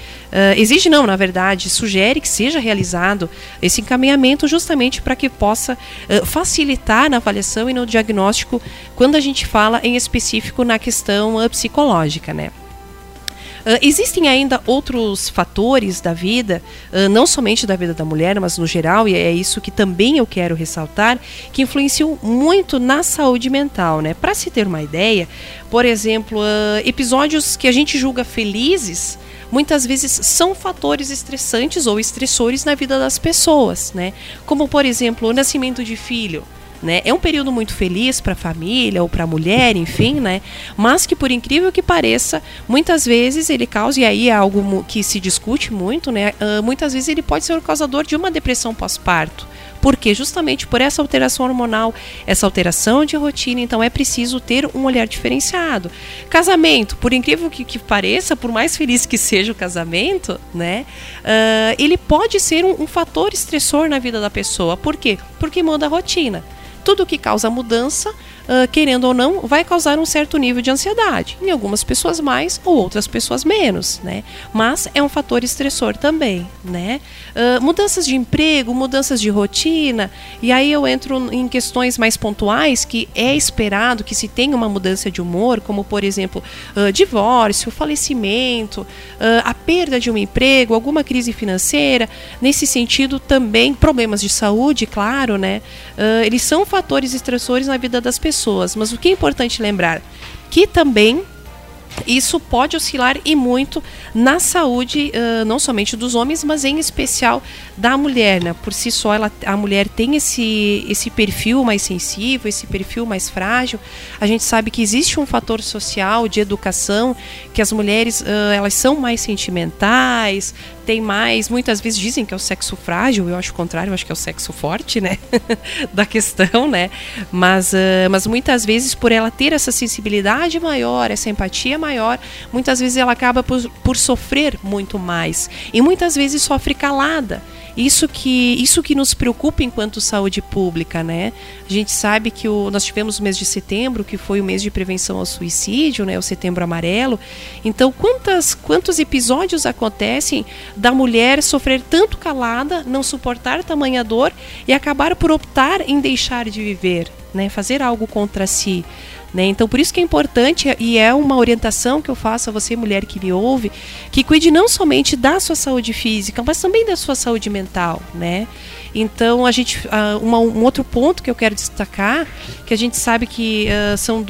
sugere que seja realizado esse encaminhamento justamente para que possa facilitar na avaliação e no diagnóstico quando a gente fala em específico na questão psicológica, né? Existem ainda outros fatores da vida, não somente da vida da mulher, mas no geral, e é isso que também eu quero ressaltar, que influenciam muito na saúde mental, né? Para se ter uma ideia, por exemplo, episódios que a gente julga felizes, muitas vezes são fatores estressantes ou estressores na vida das pessoas, né? Como, por exemplo, o nascimento de filho. Né? É um período muito feliz para a família ou para a mulher, enfim, né? Mas que, por incrível que pareça, muitas vezes ele causa, e aí é algo que se discute muito, né? Muitas vezes ele pode ser o causador de uma depressão pós-parto. Por quê? Justamente por essa alteração hormonal, essa alteração de rotina, então é preciso ter um olhar diferenciado. Casamento, por incrível que pareça, por mais feliz que seja o casamento, né? Ele pode ser um fator estressor na vida da pessoa. Por quê? Porque muda a rotina. Tudo que causa mudança, querendo ou não, vai causar um certo nível de ansiedade. Em algumas pessoas mais ou outras pessoas menos, né? Mas é um fator estressor também, né? Mudanças de emprego, mudanças de rotina, e aí eu entro em questões mais pontuais que é esperado que se tenha uma mudança de humor, como por exemplo, divórcio, falecimento, a perda de um emprego, alguma crise financeira. Nesse sentido também, problemas de saúde, claro, né? Eles são fatores estressores na vida das pessoas, mas o que é importante lembrar, que também isso pode oscilar e muito na saúde, não somente dos homens, mas em especial da mulher, né? Por si só, a mulher tem esse perfil mais sensível, esse perfil mais frágil. A gente sabe que existe um fator social de educação, que as mulheres elas são mais sentimentais, tem mais, muitas vezes dizem que é o sexo frágil, eu acho o contrário, eu acho que é o sexo forte, né? da questão, né? Mas muitas vezes, por ela ter essa sensibilidade maior, essa empatia maior, muitas vezes ela acaba por sofrer muito mais. E muitas vezes sofre calada. Isso que nos preocupa enquanto saúde pública, né? A gente sabe que nós tivemos o mês de setembro, que foi o mês de prevenção ao suicídio, né? O Setembro Amarelo. Então, quantos episódios acontecem da mulher sofrer tanto calada, não suportar tamanha dor e acabar por optar em deixar de viver, né? Fazer algo contra si. Né? Então, por isso que é importante, e é uma orientação que eu faço a você, mulher que me ouve, que cuide não somente da sua saúde física, mas também da sua saúde mental, né? Então, um outro ponto que eu quero destacar, que a gente sabe que são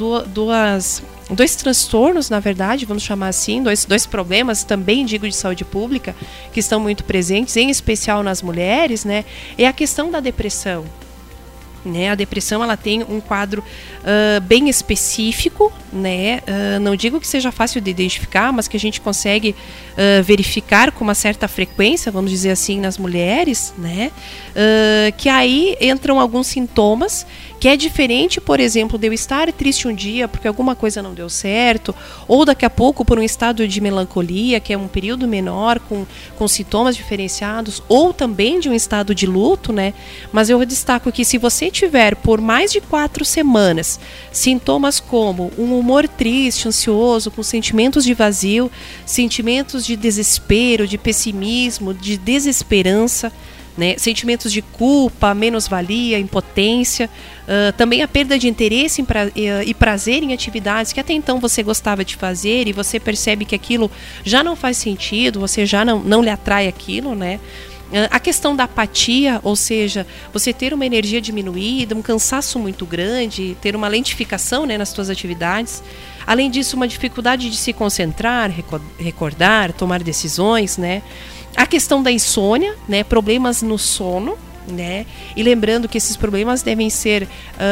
dois transtornos, na verdade, vamos chamar assim, dois problemas, também digo de saúde pública, que estão muito presentes, em especial nas mulheres, né? É a questão da depressão. Né? A depressão ela tem um quadro bem específico, né? Não digo que seja fácil de identificar, mas que a gente consegue verificar com uma certa frequência, vamos dizer assim, nas mulheres, né? Que aí entram alguns sintomas que é diferente, por exemplo, de eu estar triste um dia porque alguma coisa não deu certo, ou daqui a pouco por um estado de melancolia, que é um período menor, com sintomas diferenciados, ou também de um estado de luto, né? Mas eu destaco que se você tiver por mais de 4 semanas sintomas como um humor triste, ansioso, com sentimentos de vazio, sentimentos de desespero, de pessimismo, de desesperança, né? Sentimentos de culpa, menos-valia, impotência, também a perda de interesse e prazer em atividades que até então você gostava de fazer e você percebe que aquilo já não faz sentido, você já não lhe atrai aquilo, né? A questão da apatia, ou seja, você ter uma energia diminuída, um cansaço muito grande, ter uma lentificação, né, nas suas atividades. Além disso, uma dificuldade de se concentrar, recordar, tomar decisões, né? A questão da insônia, né, problemas no sono, né? E lembrando que esses problemas devem ser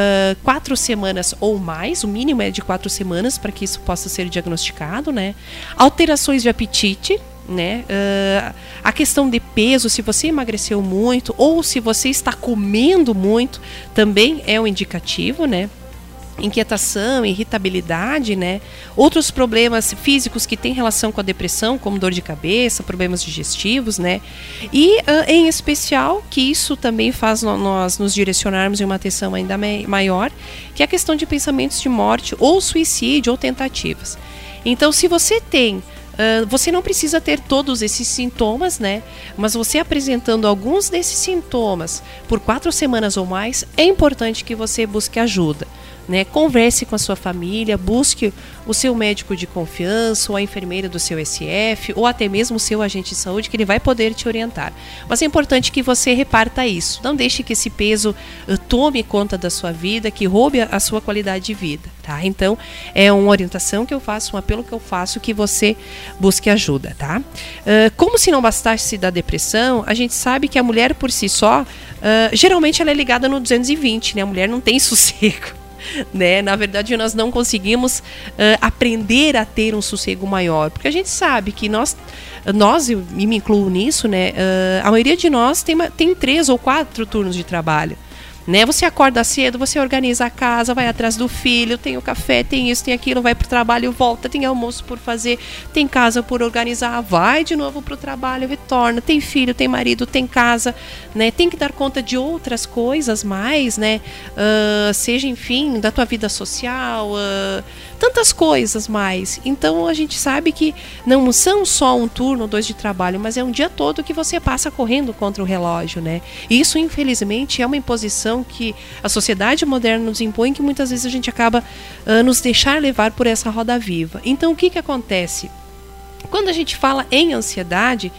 4 semanas ou mais, o mínimo é de 4 semanas para que isso possa ser diagnosticado, né? Alterações de apetite, né? A questão de peso, se você emagreceu muito ou se você está comendo muito, também é um indicativo, né? Inquietação, irritabilidade, né? Outros problemas físicos que têm relação com a depressão, como dor de cabeça, problemas digestivos, né? E, em especial, que isso também faz nós nos direcionarmos em uma atenção ainda maior, que é a questão de pensamentos de morte ou suicídio ou tentativas. Então, se você tem você não precisa ter todos esses sintomas, né? Mas você apresentando alguns desses sintomas por 4 semanas ou mais, é importante que você busque ajuda. né? Converse com a sua família, busque o seu médico de confiança, ou a enfermeira do seu SF, ou até mesmo o seu agente de saúde, que ele vai poder te orientar. Mas é importante que você reparta isso. Não deixe que esse peso tome conta da sua vida, que roube a sua qualidade de vida, tá? Então, é uma orientação que eu faço, um apelo que eu faço, que você busque ajuda, tá? Como se não bastasse da depressão, a gente sabe que a mulher por si só, geralmente ela é ligada no 220, né? A mulher não tem sossego. Né? Na verdade, nós não conseguimos aprender a ter um sossego maior, porque a gente sabe que nós eu me incluo nisso, né? A maioria de nós tem 3 ou 4 turnos de trabalho. Né? Você acorda cedo, você organiza a casa, vai atrás do filho, tem o café, tem isso, tem aquilo, vai para o trabalho, volta, tem almoço por fazer, tem casa por organizar, vai de novo para o trabalho, retorna, tem filho, tem marido, tem casa, né? Tem que dar conta de outras coisas mais, né? Seja, enfim, da tua vida social, tantas coisas mais. Então a gente sabe que não são só um turno ou 2 de trabalho, mas é um dia todo que você passa correndo contra o relógio, né? E isso, infelizmente, é uma imposição que a sociedade moderna nos impõe, que muitas vezes a gente acaba nos deixar levar por essa roda viva. Então o que acontece? Quando a gente fala em ansiedade,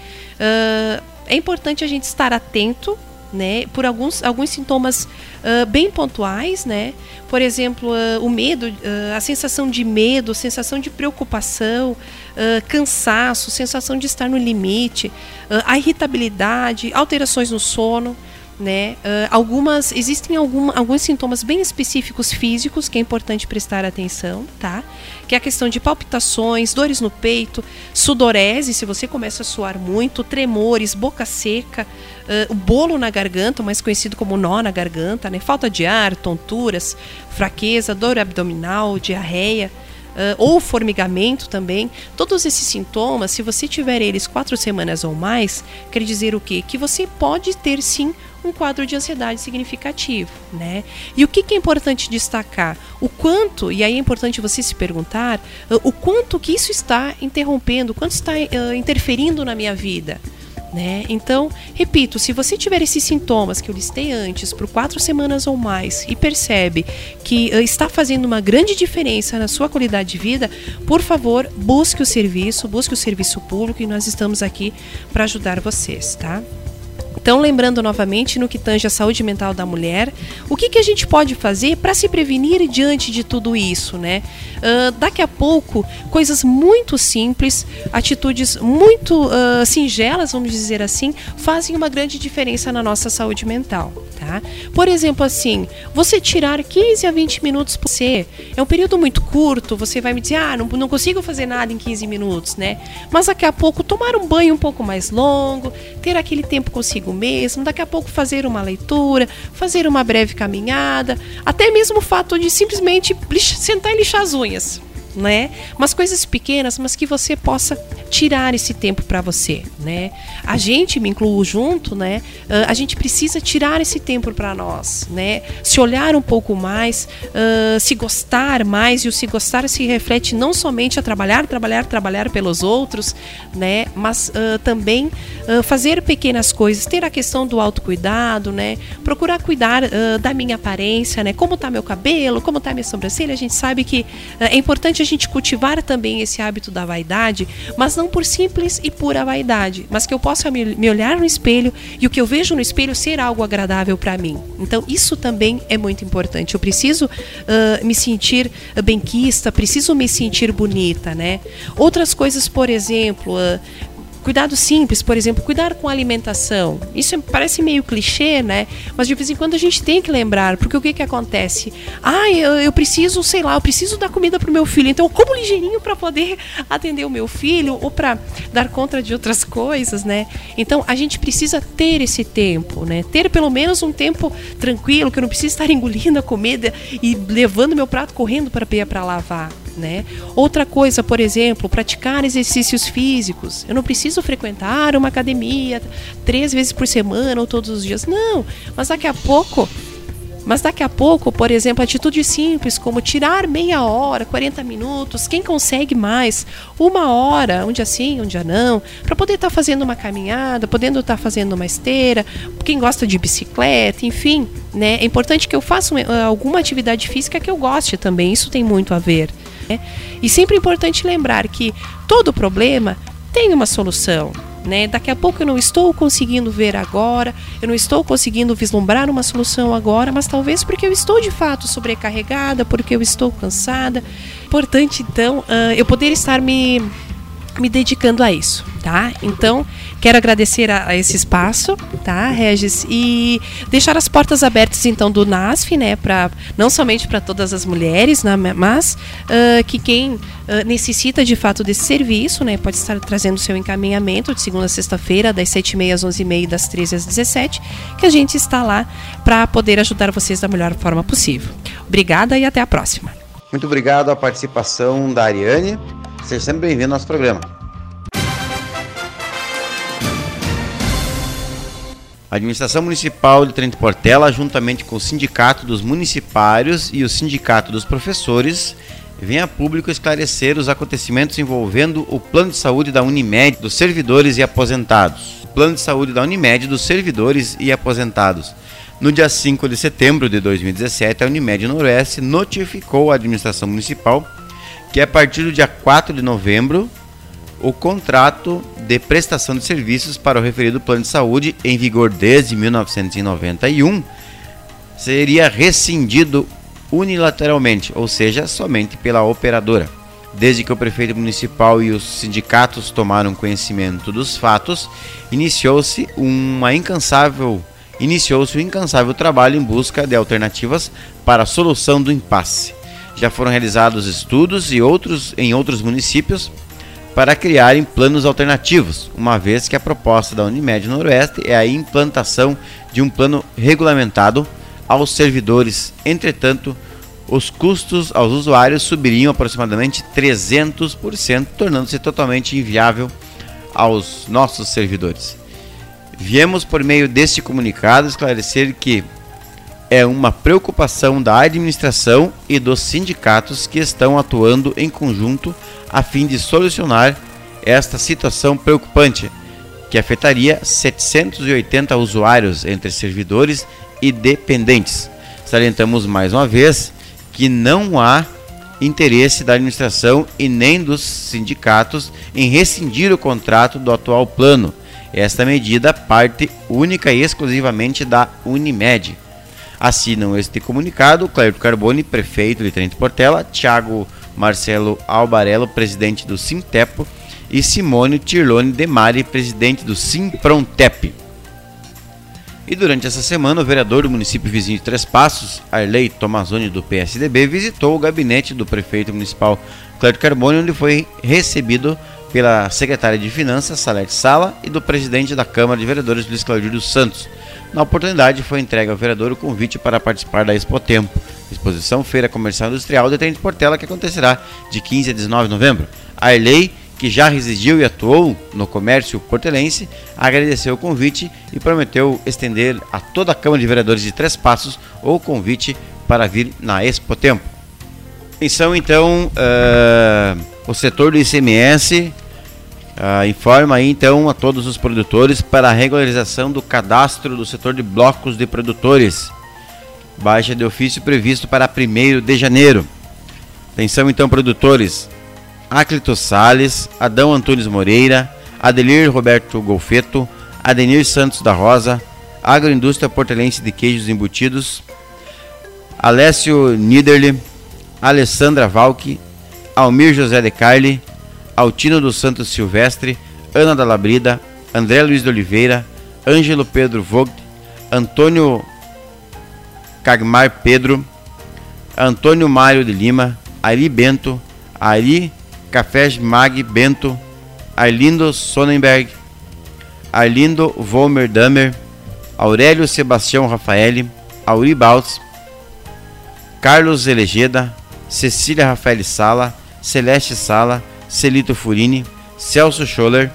é importante a gente estar atento, né, por alguns sintomas bem pontuais, né? Por exemplo, o medo, a sensação de medo, sensação de preocupação, cansaço, sensação de estar no limite, a irritabilidade, alterações no sono, né? Existem alguns sintomas bem específicos físicos que é importante prestar atenção, tá? Que é a questão de palpitações, dores no peito, sudorese, se você começa a suar muito, tremores, boca seca, o bolo na garganta, mais conhecido como nó na garganta, né? Falta de ar, tonturas, fraqueza, dor abdominal, diarreia, ou formigamento também. Todos esses sintomas, se você tiver eles 4 semanas ou mais, quer dizer o quê? Que você pode ter sim um quadro de ansiedade significativo, né? E o que é importante destacar? O quanto, e aí é importante você se perguntar, o quanto que isso está interrompendo, o quanto está interferindo na minha vida, né? Então, repito, se você tiver esses sintomas que eu listei antes por 4 semanas ou mais e percebe que está fazendo uma grande diferença na sua qualidade de vida, por favor, busque o serviço público, e nós estamos aqui para ajudar vocês, tá? Então, lembrando novamente, no que tange a saúde mental da mulher, o que a gente pode fazer para se prevenir diante de tudo isso, né? Daqui a pouco, coisas muito simples, atitudes muito singelas, vamos dizer assim, fazem uma grande diferença na nossa saúde mental, tá? Por exemplo, assim, você tirar 15 a 20 minutos por você, é um período muito curto, você vai me dizer, não consigo fazer nada em 15 minutos, né? Mas daqui a pouco, tomar um banho um pouco mais longo, ter aquele tempo consigo mesmo, daqui a pouco fazer uma leitura, fazer uma breve caminhada, até mesmo o fato de simplesmente sentar e lixar as unhas, né? Umas coisas pequenas, mas que você possa tirar esse tempo para você, né? A gente, me incluo junto, né? A gente precisa tirar esse tempo para nós, né? Se olhar um pouco mais, se gostar mais, e o se gostar se reflete não somente a trabalhar pelos outros, né? Mas também fazer pequenas coisas, ter a questão do autocuidado, né? Procurar cuidar da minha aparência, né? Como tá meu cabelo, como tá minha sobrancelha. A gente sabe que é importante a gente cultivar também esse hábito da vaidade, mas não por simples e pura vaidade, mas que eu possa me olhar no espelho e o que eu vejo no espelho ser algo agradável para mim. Então isso também é muito importante. Eu preciso me sentir benquista, preciso me sentir bonita, né? Outras coisas, por exemplo, cuidado simples, por exemplo, cuidar com a alimentação. Isso parece meio clichê, né? Mas de vez em quando a gente tem que lembrar, porque o que acontece? Eu preciso, eu preciso dar comida pro meu filho, então eu como ligeirinho para poder atender o meu filho ou para dar conta de outras coisas, né? Então a gente precisa ter esse tempo, né? Ter pelo menos um tempo tranquilo, que eu não preciso estar engolindo a comida e levando meu prato correndo para a pia para lavar, né? Outra coisa, por exemplo, praticar exercícios físicos. Eu não preciso frequentar uma academia 3 vezes por semana ou todos os dias, não, mas daqui a pouco Mas daqui a pouco, por exemplo, atitudes simples como tirar meia hora, 40 minutos, quem consegue mais, 1 hora, um dia sim, um dia não, para poder estar fazendo uma caminhada, podendo estar fazendo uma esteira, quem gosta de bicicleta, enfim, né? É importante que eu faça alguma atividade física que eu goste também, isso tem muito a ver, né? E sempre é importante lembrar que todo problema tem uma solução, né? Daqui a pouco eu não estou conseguindo ver agora, eu não estou conseguindo vislumbrar uma solução agora, mas talvez porque eu estou de fato sobrecarregada, porque eu estou cansada. Importante então eu poder estar me dedicando a isso, tá? Então, quero agradecer a esse espaço, tá, Regis? E deixar as portas abertas, então, do NASF, né? Não somente para todas as mulheres, né, mas que quem necessita, de fato, desse serviço, né? Pode estar trazendo seu encaminhamento de segunda a sexta-feira, das 7h30 às 11h30 e das 13h às 17h, que a gente está lá para poder ajudar vocês da melhor forma possível. Obrigada e até a próxima. Muito obrigado à participação da Ariane. Seja sempre bem-vindo ao nosso programa. A Administração Municipal de Trento Portela, juntamente com o Sindicato dos Municipários e o Sindicato dos Professores, vem a público esclarecer os acontecimentos envolvendo o Plano de Saúde da Unimed dos servidores e aposentados. O Plano de Saúde da Unimed dos servidores e aposentados. No dia 5 de setembro de 2017, a Unimed Noroeste notificou a Administração Municipal que a partir do dia 4 de novembro, o contrato de prestação de serviços para o referido plano de saúde, em vigor desde 1991, seria rescindido unilateralmente, ou seja, somente pela operadora. Desde que o prefeito municipal e os sindicatos tomaram conhecimento dos fatos, iniciou-se um incansável trabalho em busca de alternativas para a solução do impasse. Já foram realizados estudos em outros municípios para criarem planos alternativos, uma vez que a proposta da Unimed Noroeste é a implantação de um plano regulamentado aos servidores. Entretanto, os custos aos usuários subiriam aproximadamente 300%, tornando-se totalmente inviável aos nossos servidores. Viemos, por meio deste comunicado, esclarecer que é uma preocupação da administração e dos sindicatos que estão atuando em conjunto a fim de solucionar esta situação preocupante, que afetaria 780 usuários entre servidores e dependentes. Salientamos mais uma vez que não há interesse da administração e nem dos sindicatos em rescindir o contrato do atual plano. Esta medida parte única e exclusivamente da Unimed. Assinam este comunicado Clérito Carboni, prefeito de Trento Portela, Thiago Marcelo Albarello, presidente do Sintepo, e Simone Tirlone Demari, presidente do Simprontep. E durante essa semana, o vereador do município vizinho de Três Passos, Arley Tomazoni, do PSDB, visitou o gabinete do prefeito municipal Clérito Carboni, onde foi recebido pela secretária de Finanças, Salete Sala, e do presidente da Câmara de Vereadores, Luiz Claudio dos Santos. Na oportunidade, foi entregue ao vereador o convite para participar da Expotempo, exposição Feira Comercial Industrial de Trento Portela, que acontecerá de 15 a 19 de novembro. A Arley, que já residiu e atuou no comércio portelense, agradeceu o convite e prometeu estender a toda a Câmara de Vereadores de Três Passos o convite para vir na Expotempo. Atenção, então, o setor do ICMS informa aí então a todos os produtores para a regularização do cadastro do setor de blocos de produtores. Baixa de ofício previsto para 1º de janeiro. Atenção então, produtores: Aclito Salles, Adão Antunes Moreira, Adelir Roberto Golfeto, Adenir Santos da Rosa, Agroindústria Portelense de Queijos Embutidos, Alessio Niederle, Alessandra Valque, Almir José de Carli, Altino dos Santos Silvestre, Ana da Labrida, André Luiz de Oliveira, Ângelo Pedro Vogt, Antônio Cagmar Pedro, Antônio Mário de Lima, Ari Bento, Ari Café Mag Bento, Arlindo Sonnenberg, Arlindo Volmer Damer, Aurélio Sebastião Rafael, Auri Baltz, Carlos Elegeda, Cecília Rafael Sala, Celeste Sala, Celito Furini, Celso Scholler,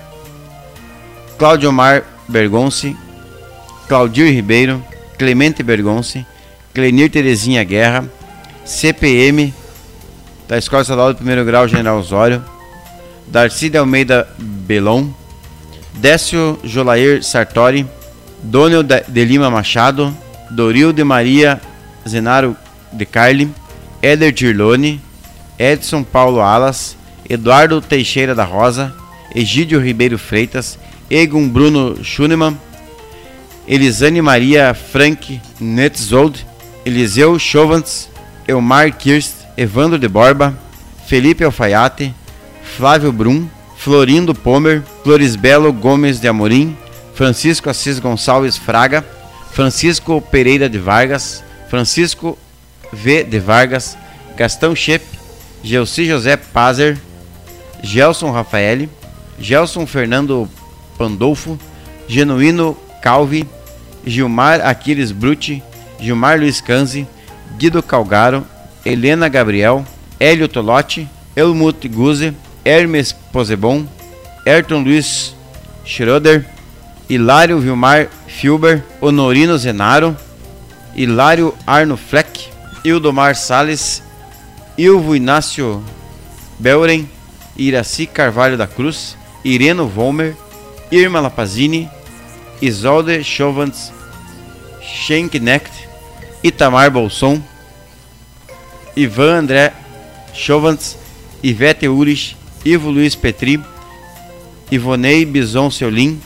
Claudio Mar Bergonci, Claudir Ribeiro, Clemente Bergonci, Clenir Terezinha Guerra, CPM da Escola Estadual do Primeiro Grau General Osório, Darcy de Almeida Belon, Décio Jolair Sartori, Dônio de Lima Machado, Doril de Maria Zenaro de Carli, Éder Tirlone, Edson Paulo Alas, Eduardo Teixeira da Rosa, Egídio Ribeiro Freitas, Egon Bruno Schunemann, Elisane Maria Frank Netzold, Eliseu Chovantz, Elmar Kirst, Evandro de Borba, Felipe Alfaiate, Flávio Brum, Florindo Pomer, Florisbelo Gomes de Amorim, Francisco Assis Gonçalves Fraga, Francisco Pereira de Vargas, Francisco V. de Vargas, Gastão Shep, Gelsi José Pazer, Gelson Rafaeli, Gelson Fernando Pandolfo, Genuíno Calvi, Gilmar Aquiles Brutti, Gilmar Luiz Canzi, Guido Calgaro, Helena Gabriel, Hélio Tolotti, Helmut Guze, Hermes Posebon, Ayrton Luiz Schroeder, Hilário Vilmar Filber, Honorino Zenaro, Hilário Arno Fleck, Ildomar Salles, Ilvo Inácio Belren, Iraci Carvalho da Cruz, Ireno Volmer, Irma Lapazini, Isolde Chovantz Schenknecht, Itamar Bolson, Ivan André Chovantz, Ivete Urich, Ivo Luiz Petri, Ivonei Bison Seulin,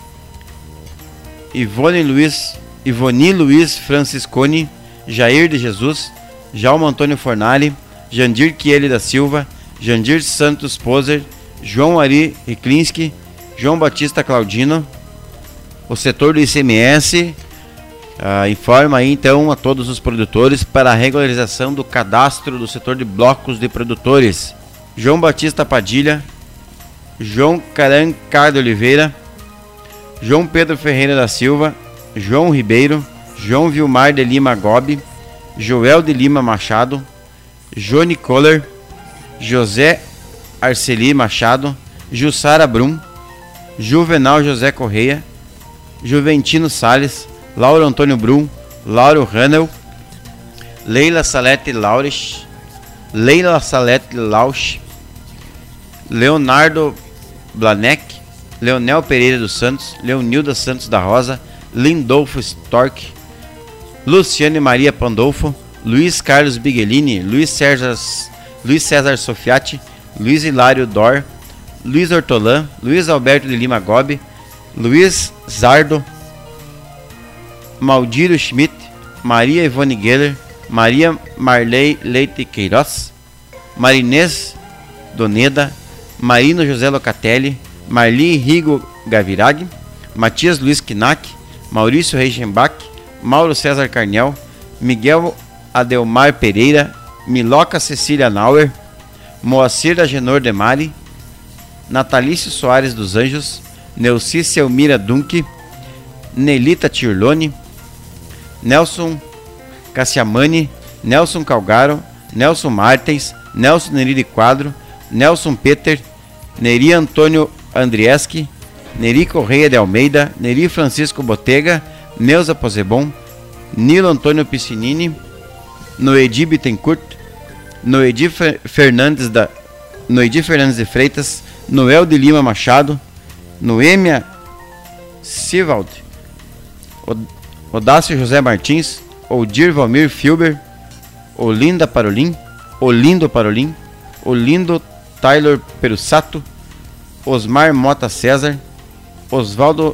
Ivone Luiz Franciscone, Jair de Jesus, Jalmo Antônio Fornari, Jandir Chieli da Silva, Jandir Santos Poser, João Ari Riklinski, João Batista Claudino. O setor do ICMS informa aí então a todos os produtores para a regularização do cadastro do setor de blocos de produtores. João Batista Padilha, João Carancar de Oliveira, João Pedro Ferreira da Silva, João Ribeiro, João Vilmar de Lima Gobi, Joel de Lima Machado, Johnny Kohler, José Arceli Machado, Jussara Brum, Juvenal José Correia, Juventino Salles, Lauro Antônio Brum, Lauro Hanel, Leila Salete Lausch, Leonardo Blanek, Leonel Pereira dos Santos, Leonilda Santos da Rosa, Lindolfo Stork, Luciane Maria Pandolfo, Luiz Carlos Biguelini, Luiz César Sofiati, Luiz Hilário Dor, Luiz Hortolã, Luiz Alberto de Lima Gobi, Luiz Zardo, Maldiro Schmidt, Maria Ivone Geller, Maria Marley Leite Queiroz, Marinês Doneda, Marino José Locatelli, Marli Rigo Gavirag, Matias Luiz Knack, Maurício Reichenbach, Mauro César Carniel, Miguel Adelmar Pereira, Miloca Cecília Nauer, Moacir Agenor de Mari, Natalício Soares dos Anjos, Neuci Selmira Dunque, Nelita Tirlone, Nelson Cassiamani, Nelson Calgaro, Nelson Martens, Nelson Neri de Quadro, Nelson Peter, Neri Antônio Andrieski, Neri Correia de Almeida, Neri Francisco Botega, Neuza Posebon, Nilo Antônio Piscinini, Noedi Bittencourt, Noedi Fernandes de Freitas, Noel de Lima Machado, Noêmia Sivald, Odácio José Martins, Odir Valmir Filber, Olindo Parolin, Olindo Taylor Perussato, Osmar Mota César, Osvaldo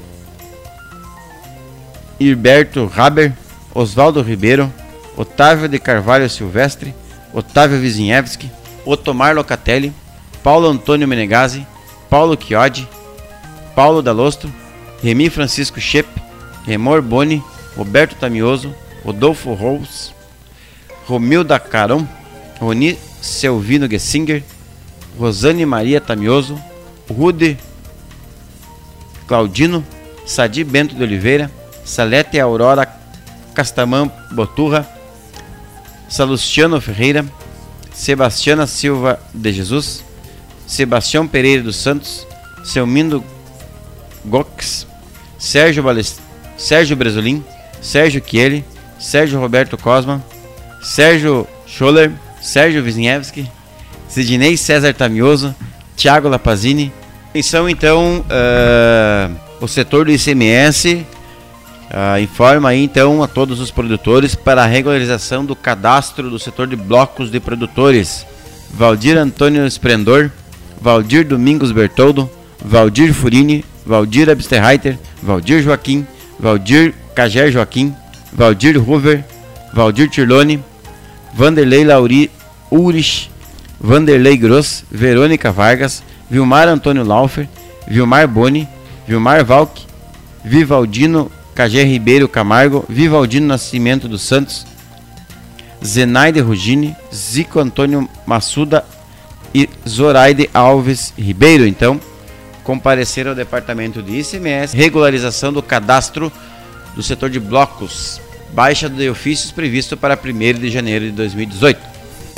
Hilberto Haber, Osvaldo Ribeiro, Otávio de Carvalho Silvestre, Otávio Wizinhewski, Otomar Locatelli, Paulo Antônio Menegazzi, Paulo Chiodi, Paulo Dalostro, Remi Francisco Shep, Remor Boni, Roberto Tamioso, Rodolfo Rous, Romilda Caron, Roni Selvino Gessinger, Rosane Maria Tamioso, Rude Claudino, Sadi Bento de Oliveira, Salete Aurora Castamã Boturra, Salustiano Ferreira, Sebastiana Silva de Jesus, Sebastião Pereira dos Santos, Selmindo Gox, Sérgio Bresolim, Sérgio Chieli, Sérgio Roberto Cosma, Sérgio Scholler, Sérgio Wisniewski, Sidney César Tamioso, Thiago Lapazini. Atenção então, o setor do ICMS informa aí então a todos os produtores para a regularização do cadastro do setor de blocos de produtores. Valdir Antônio Esplendor, Valdir Domingos Bertoldo, Valdir Furini, Valdir Absterreiter, Valdir Joaquim, Valdir Cager Joaquim, Valdir Hoover, Valdir Tirlone, Vanderlei Lauri Ulrich, Vanderlei Gross, Verônica Vargas, Vilmar Antônio Laufer, Vilmar Boni, Vilmar Valk, Vivaldino Cager Ribeiro Camargo, Vivaldino Nascimento dos Santos, Zenaide Rugini, Zico Antônio Massuda e Zoraide Alves Ribeiro. Então, comparecer ao departamento de ICMS, regularização do cadastro do setor de blocos, baixa de ofícios previsto para 1º de janeiro de 2018.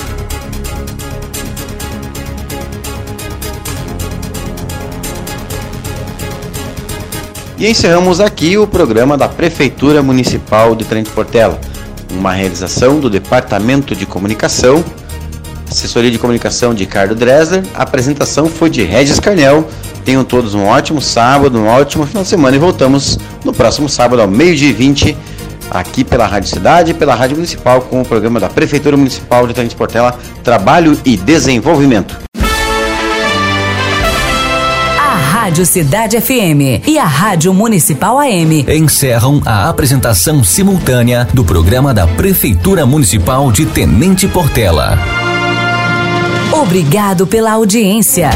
E encerramos aqui o programa da Prefeitura Municipal de Tenente Portela, uma realização do Departamento de Comunicação, Assessoria de Comunicação de Ricardo Dresler. A apresentação foi de Regis Carnel. Tenham todos um ótimo sábado, um ótimo final de semana e voltamos no próximo sábado ao 12h20 aqui pela Rádio Cidade e pela Rádio Municipal com o programa da Prefeitura Municipal de Tenente Portela, Trabalho e Desenvolvimento. Rádio Cidade FM e a Rádio Municipal AM encerram a apresentação simultânea do programa da Prefeitura Municipal de Tenente Portela. Obrigado pela audiência.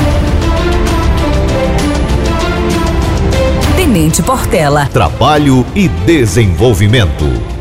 Tenente Portela. Trabalho e desenvolvimento.